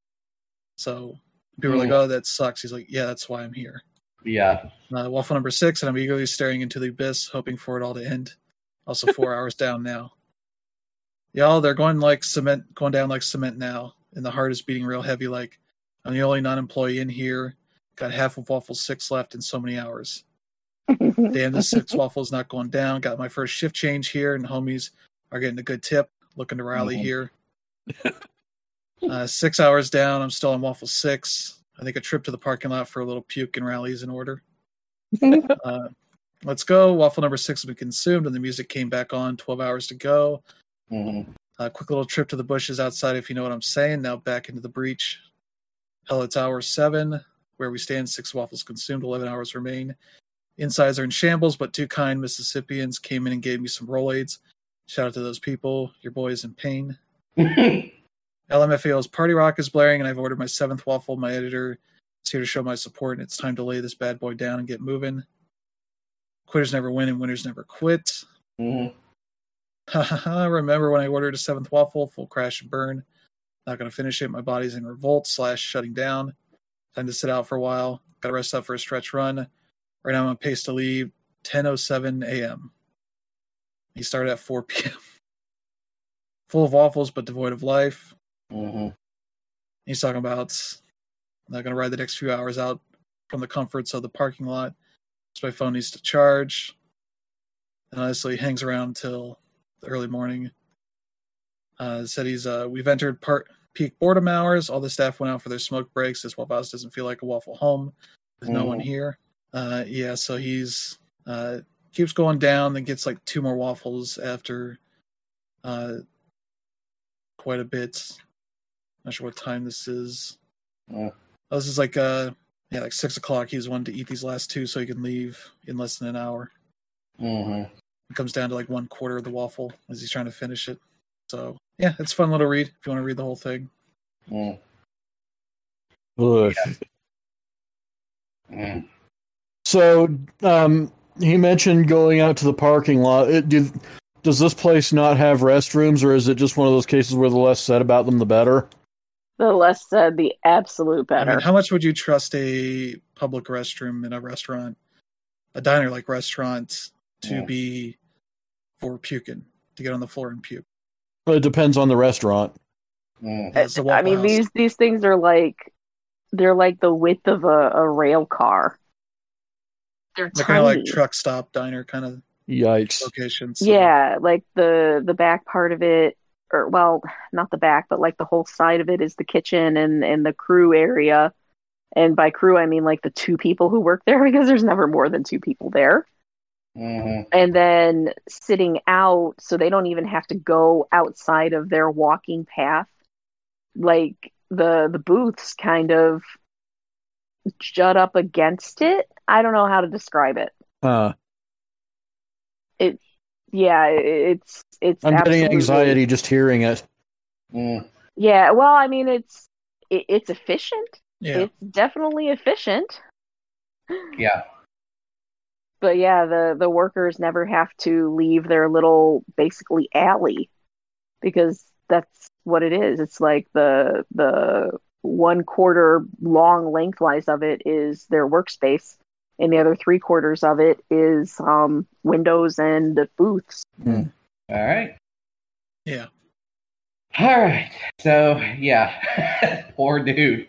So people are like, "Oh, that sucks." He's like, "Yeah, that's why I'm here." Yeah. Uh, waffle number six, and I'm eagerly staring into the abyss, hoping for it all to end. Also, four hours down now. Y'all, they're going like cement, going down like cement now, and the heart is beating real heavy. Like I'm the only non-employee in here. Got half of waffle six left in so many hours. Damn, this six waffle is not going down. Got my first shift change here, and homies are getting a good tip. Looking to rally Mhm. here. Uh, six hours down, I'm still on waffle six. I think a trip to the parking lot for a little puke and rally is in order. uh, let's go. Waffle number six has been consumed, and the music came back on. Twelve hours to go. Mhm. A uh, quick little trip to the bushes outside, if you know what I'm saying. Now back into the breach. Hell, it's hour seven. Where we stand, six waffles consumed, eleven hours remain. Insides are in shambles, but two kind Mississippians came in and gave me some Rolaids. Shout out to those people. Your boy is in pain. L M F A O's Party Rock is blaring, and I've ordered my seventh waffle. My editor is here to show my support, and it's time to lay this bad boy down and get moving. Quitters never win, and winners never quit. Mhm. Remember when I ordered a seventh waffle? Full crash and burn. Not going to finish it. My body's in revolt slash shutting down. Time to sit out for a while. Got to rest up for a stretch run. Right now I'm on pace to leave ten oh seven a.m. He started at four p.m. Full of waffles, but devoid of life. Mhm. He's talking about I'm not going to ride the next few hours out from the comforts of the parking lot. So my phone needs to charge. And honestly, he hangs around until the early morning. Uh, said he's uh, we've entered part peak boredom hours. All the staff went out for their smoke breaks. This Waffle House doesn't feel like a waffle home. There's no Mhm. one here. Uh, yeah, so he's uh, keeps going down. Then gets like two more waffles after uh, quite a bit. Not sure what time this is. Yeah. Oh, this is like uh, yeah, like six o'clock. He's wanting to eat these last two so he can leave in less than an hour. Mhm. It comes down to like one quarter of the waffle as he's trying to finish it. So yeah, it's a fun little read if you want to read the whole thing. Mm. Ugh. Mm. So, um, he mentioned going out to the parking lot. It, do, does this place not have restrooms, or is it just one of those cases where the less said about them, the better? The less said, the absolute I better. mean, how much would you trust a public restroom in a restaurant, a diner like restaurant, to Yeah. be for puking, to get on the floor and puke? Well, it depends on the restaurant. Mm. That's the I Waffle mean, House. these these things are like they're like the width of a, a rail car. They're They're tiny. kind of like truck stop diner kind of Yikes. locations. So Yeah, like the the back part of it, or well, not the back, but like the whole side of it is the kitchen and and the crew area. And by crew, I mean like the two people who work there because there's never more than two people there. Mhm. And then sitting out, so they don't even have to go outside of their walking path. Like the the booths kind of jut up against it. I don't know how to describe it. Huh. Yeah, it's it's I'm getting absolutely anxiety just hearing it. Mm. Yeah, well, I mean it's it, it's efficient. yeah, It's definitely efficient. Yeah. But yeah, the the workers never have to leave their little basically alley because that's what it is. It's like the the one quarter long lengthwise of it is their workspace, and the other three quarters of it is um, windows and the booths. All right. yeah. All right. So, yeah. Poor dude.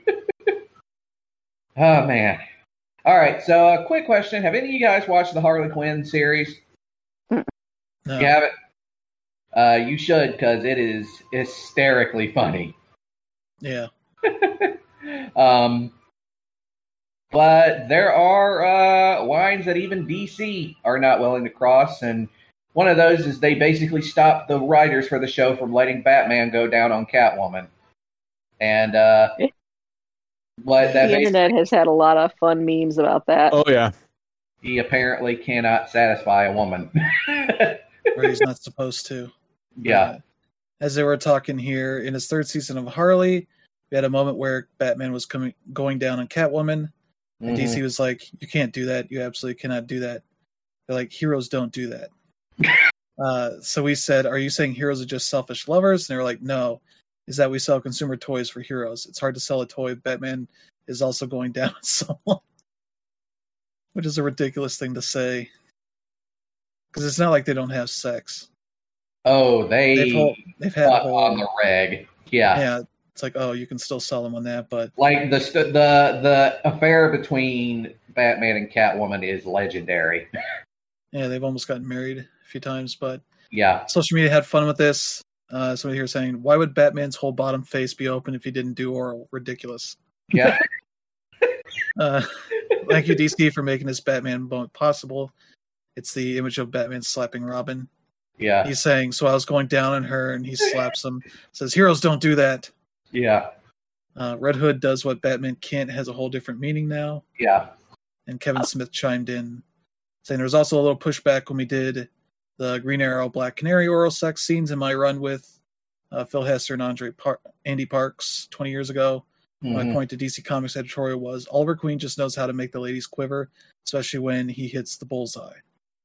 Oh, man. All right. So, a quick question. Have any of you guys watched the Harley Quinn series? No. You haven't? Uh, you should, because it is hysterically funny. Yeah. um, but there are uh, lines that even D C are not willing to cross, and one of those is they basically stopped the writers for the show from letting Batman go down on Catwoman. And uh, what that The internet basically, has had a lot of fun memes about that. Oh, yeah. he apparently cannot satisfy a woman. Or he's not supposed to. Yeah. Uh, as they were talking here, in his third season of Harley, we had a moment where Batman was coming going down on Catwoman, and Mhm. D C was like, "You can't do that. You absolutely cannot do that." They're like, "Heroes don't do that." Uh, so we said, "Are you saying heroes are just selfish lovers?" And they were like, "No. Is that we sell consumer toys for heroes? It's hard to sell a toy if Batman is also going down on someone," which is a ridiculous thing to say. Because it's not like they don't have sex. Oh, they They've, whole, they've had a fuck whole on the reg. Yeah. yeah. It's like, oh, you can still sell them on that, but Like the st- the the affair between Batman and Catwoman is legendary. yeah, they've almost gotten married a few times. But Yeah. social media had fun with this. Uh, somebody here saying, "Why would Batman's whole bottom face be open if he didn't do oral? Ridiculous." Yeah. Uh, thank you, D C, for making this Batman moment possible. It's the image of Batman slapping Robin. Yeah. He's saying, "So I was going down on her," and he slaps him. Says, "Heroes don't do that." Yeah. Uh, Red Hood does what Batman can't has a whole different meaning now. Yeah. And Kevin Smith chimed in, saying there was also a little pushback when we did the Green Arrow, Black Canary oral sex scenes in my run with uh, Phil Hester and Andre Par- Andy Parks twenty years ago. Mm-hmm. My point to D C Comics editorial was Oliver Queen just knows how to make the ladies quiver, especially when he hits the bullseye.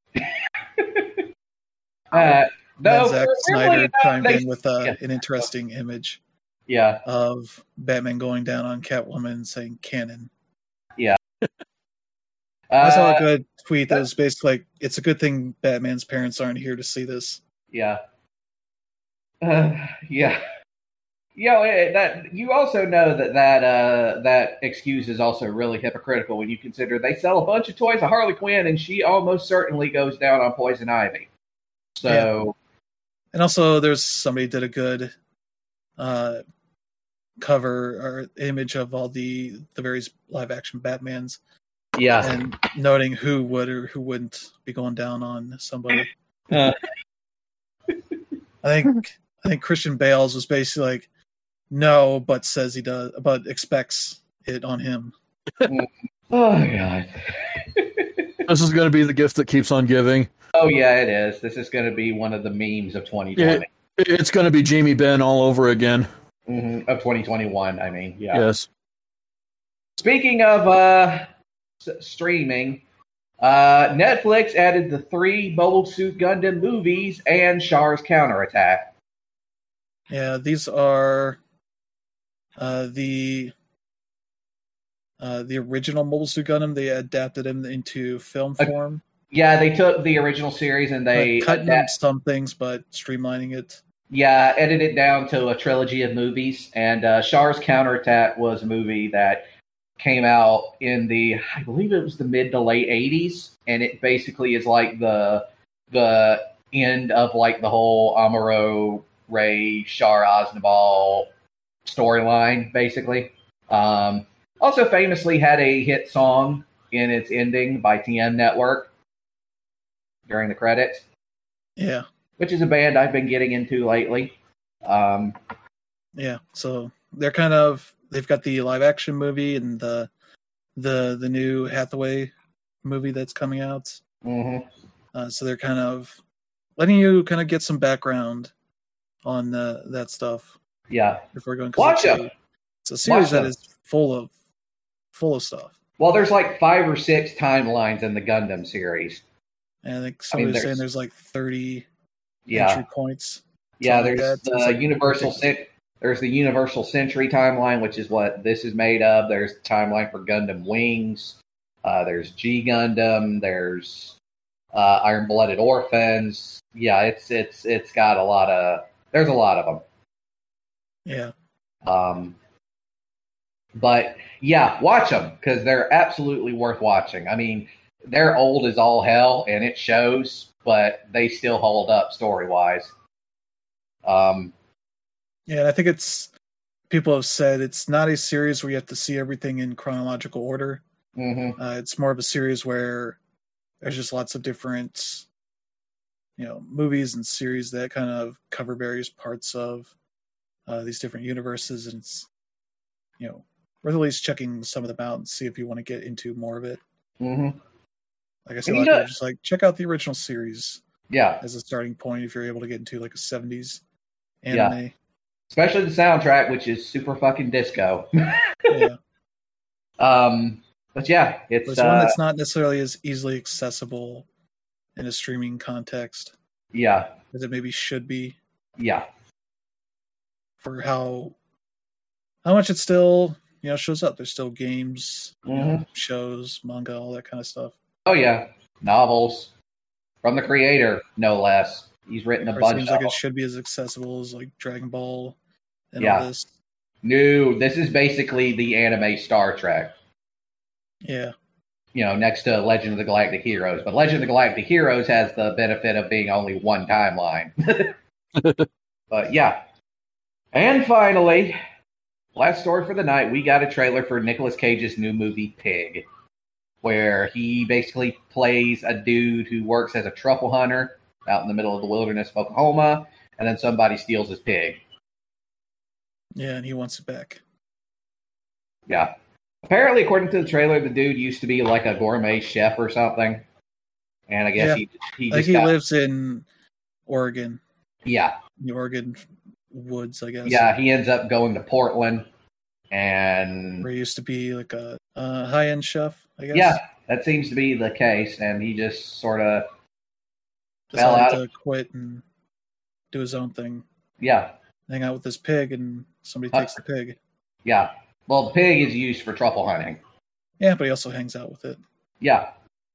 Uh, no, and Zack Snyder really, chimed they, in with uh, yeah. an interesting image Yeah. of Batman going down on Catwoman and saying "Cannon." Yeah. I saw a Uh, good tweet that was basically like, "It's a good thing Batman's parents aren't here to see this." Yeah. Uh, yeah. You know, eh, that you also know that that uh, that excuse is also really hypocritical when you consider they sell a bunch of toys of Harley Quinn and she almost certainly goes down on Poison Ivy. So, And also, there's somebody did a good uh, cover or image of all the the various live action Batmans, yeah. and noting who would or who wouldn't be going down on somebody. Uh, I think I think Christian Bale's was basically like, no, but says he does, but expects it on him. oh God. This is going to be the gift that keeps on giving. Oh yeah, it is. This is going to be one of the memes of twenty twenty. It, it's going to be Jamie Benn all over again. Mm-hmm. Of twenty twenty-one, I mean. Yeah. Yes. Speaking of uh, s- streaming, uh, Netflix added the three Mobile Suit Gundam movies and Char's Counterattack. Yeah, these are uh, the uh, the original Mobile Suit Gundam. They adapted them into film Uh, form. Yeah, they took the original series and they Like, cutting adapt- up some things, but streamlining it. yeah, edited it down to a trilogy of movies. And uh, Char's Counterattack was a movie that came out in the, I believe it was the mid to late eighties, and it basically is like the the end of like the whole Amuro Ray Char Aznavour storyline, basically. Um, also famously had a hit song in its ending by T M Network during the credits, Yeah, which is a band I've been getting into lately. Um, yeah. So they're kind of they've got the live action movie and the the the new Hathaway movie that's coming out. mhm. Uh, so they're kind of letting you kind of get some background on uh, that stuff Yeah. before going. 'cause Watch it's them. a, it's a series Watch that them. is full of full of stuff. Well, there's like five or six timelines in the Gundam series. And I think somebody I mean, was saying there's- there's like thirty Yeah. entry points. Yeah, something like there's that. So it's the like Universal ridiculous. Cent- there's the Universal Century timeline, which is what this is made of. There's the timeline for Gundam Wings. Uh, there's G Gundam. There's uh, Iron Blooded Orphans. Yeah, it's it's it's got a lot of. There's a lot of them. Yeah, Um, but yeah, watch them because they're absolutely worth watching. I mean, they're old as all hell, and it shows, but they still hold up story wise. Um, yeah. And I think it's people have said it's not a series where you have to see everything in chronological order. mhm. Uh, it's more of a series where there's just lots of different, you know, movies and series that kind of cover various parts of uh, these different universes, and it's, you know, or at least checking some of them out and see if you want to get into more of it. Mhm. Like I said, And a you lot of know- people are just like check out the original series Yeah, as a starting point if you're able to get into like a seventies Yeah. anime. especially the soundtrack, which is super fucking disco. Yeah. um, but yeah, it's But it's one uh, that's not necessarily as easily accessible in a streaming context. Yeah. as it maybe should be Yeah. for how how much it still, you know, shows up. There's still games, you know, Mhm. shows, manga, all that kind of stuff. Oh, yeah. Novels from the creator, no less. He's written a Or it bunch seems of like them. it should be as accessible as like Dragon Ball and Yeah. all this. No, this is basically the anime Star Trek. Yeah. You know, next to Legend of the Galactic Heroes. But Legend of the Galactic Heroes has the benefit of being only one timeline. But yeah. And finally, last story for the night, we got a trailer for Nicolas Cage's new movie, Pig, where he basically plays a dude who works as a truffle hunter out in the middle of the wilderness of Oklahoma, and then somebody steals his pig. Yeah, and he wants it back. Yeah. Apparently, according to the trailer, the dude used to be like a gourmet chef or something. And I guess Yeah. he he Like just he got, lives in Oregon, yeah. the Oregon woods, I guess. Yeah, he ends up going to Portland and Where he used to be like a uh, high end chef, I guess. yeah, that seems to be the case. And he just sort of fell Decided out. to quit and do his own thing. Yeah, Hang out with this pig, and somebody Huh. takes the pig. yeah. Well, the pig is used for truffle hunting. Yeah, but he also hangs out with it. Yeah.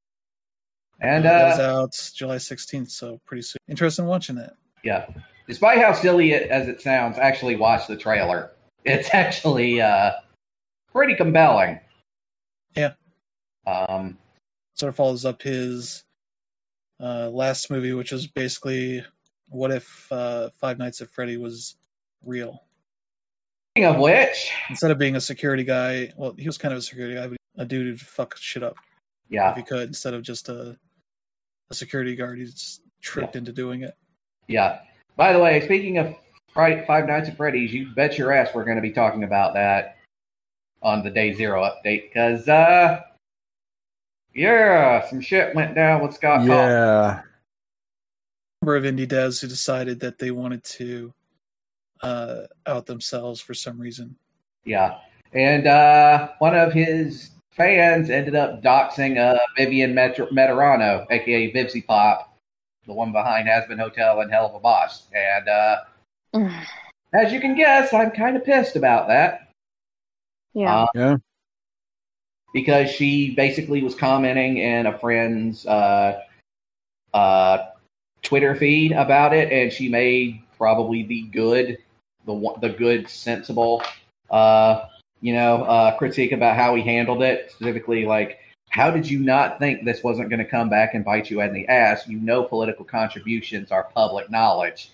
And uh, that is uh, out July sixteenth, so pretty soon. Interested in watching that. yeah, despite how silly it, as it sounds, actually watch the trailer. It's actually uh, pretty compelling. Yeah. Um, Sort of follows up his uh, last movie, which was basically what if uh, Five Nights at Freddy was real? speaking of which, Instead of being a security guy, well, he was kind of a security guy, but a dude who'd fuck shit up if yeah, he could. Instead of just a, a security guard, he's tricked Yeah. into doing it. yeah. By the way, speaking of Friday, Five Nights at Freddy's, you bet your ass we're going to be talking about that on the Day Zero update because, uh, yeah, some shit went down with Scott Cawthon. Yeah. Number of indie devs who decided that they wanted to uh, out themselves for some reason. Yeah. And uh, one of his fans ended up doxing uh, Vivian Met- Meterano, a k a. Vivsy Pop, the one behind Aspen Hotel and Hell of a Boss. And uh, as you can guess, I'm kind of pissed about that. Yeah. Uh, Yeah. because she basically was commenting in a friend's uh, uh, Twitter feed about it, and she made probably the good, the one- the good, sensible, uh, you know, uh, critique about how he handled it. Specifically, like, how did you not think this wasn't going to come back and bite you in the ass? You know, political contributions are public knowledge.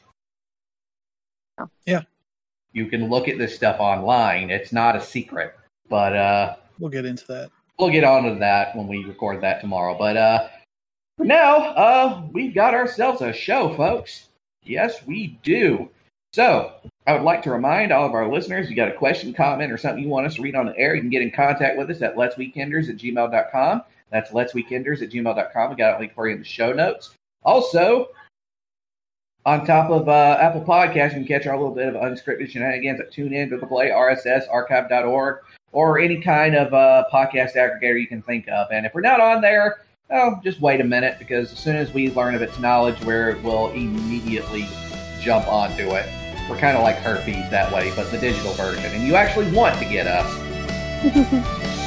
Yeah. You can look at this stuff online. It's not a secret. But uh, We'll get into that. we'll get on to that when we record that tomorrow. But uh, for now, uh, we've got ourselves a show, folks. Yes, we do. So, I would like to remind all of our listeners, you got a question, comment, or something you want us to read on the air, you can get in contact with us at letsweekenders at gmail dot com. That's letsweekenders at gmail dot com. We got a link for you in the show notes. Also, on top of uh, Apple Podcasts, you can catch our little bit of unscripted shenanigans at TuneIn, Google Play, R S S, archive dot org, or any kind of uh, podcast aggregator you can think of. And if we're not on there, oh, just wait a minute, because as soon as we learn of its knowledge, where we'll immediately jump onto it. We're kind of like herpes that way, but the digital version. And you actually want to get us.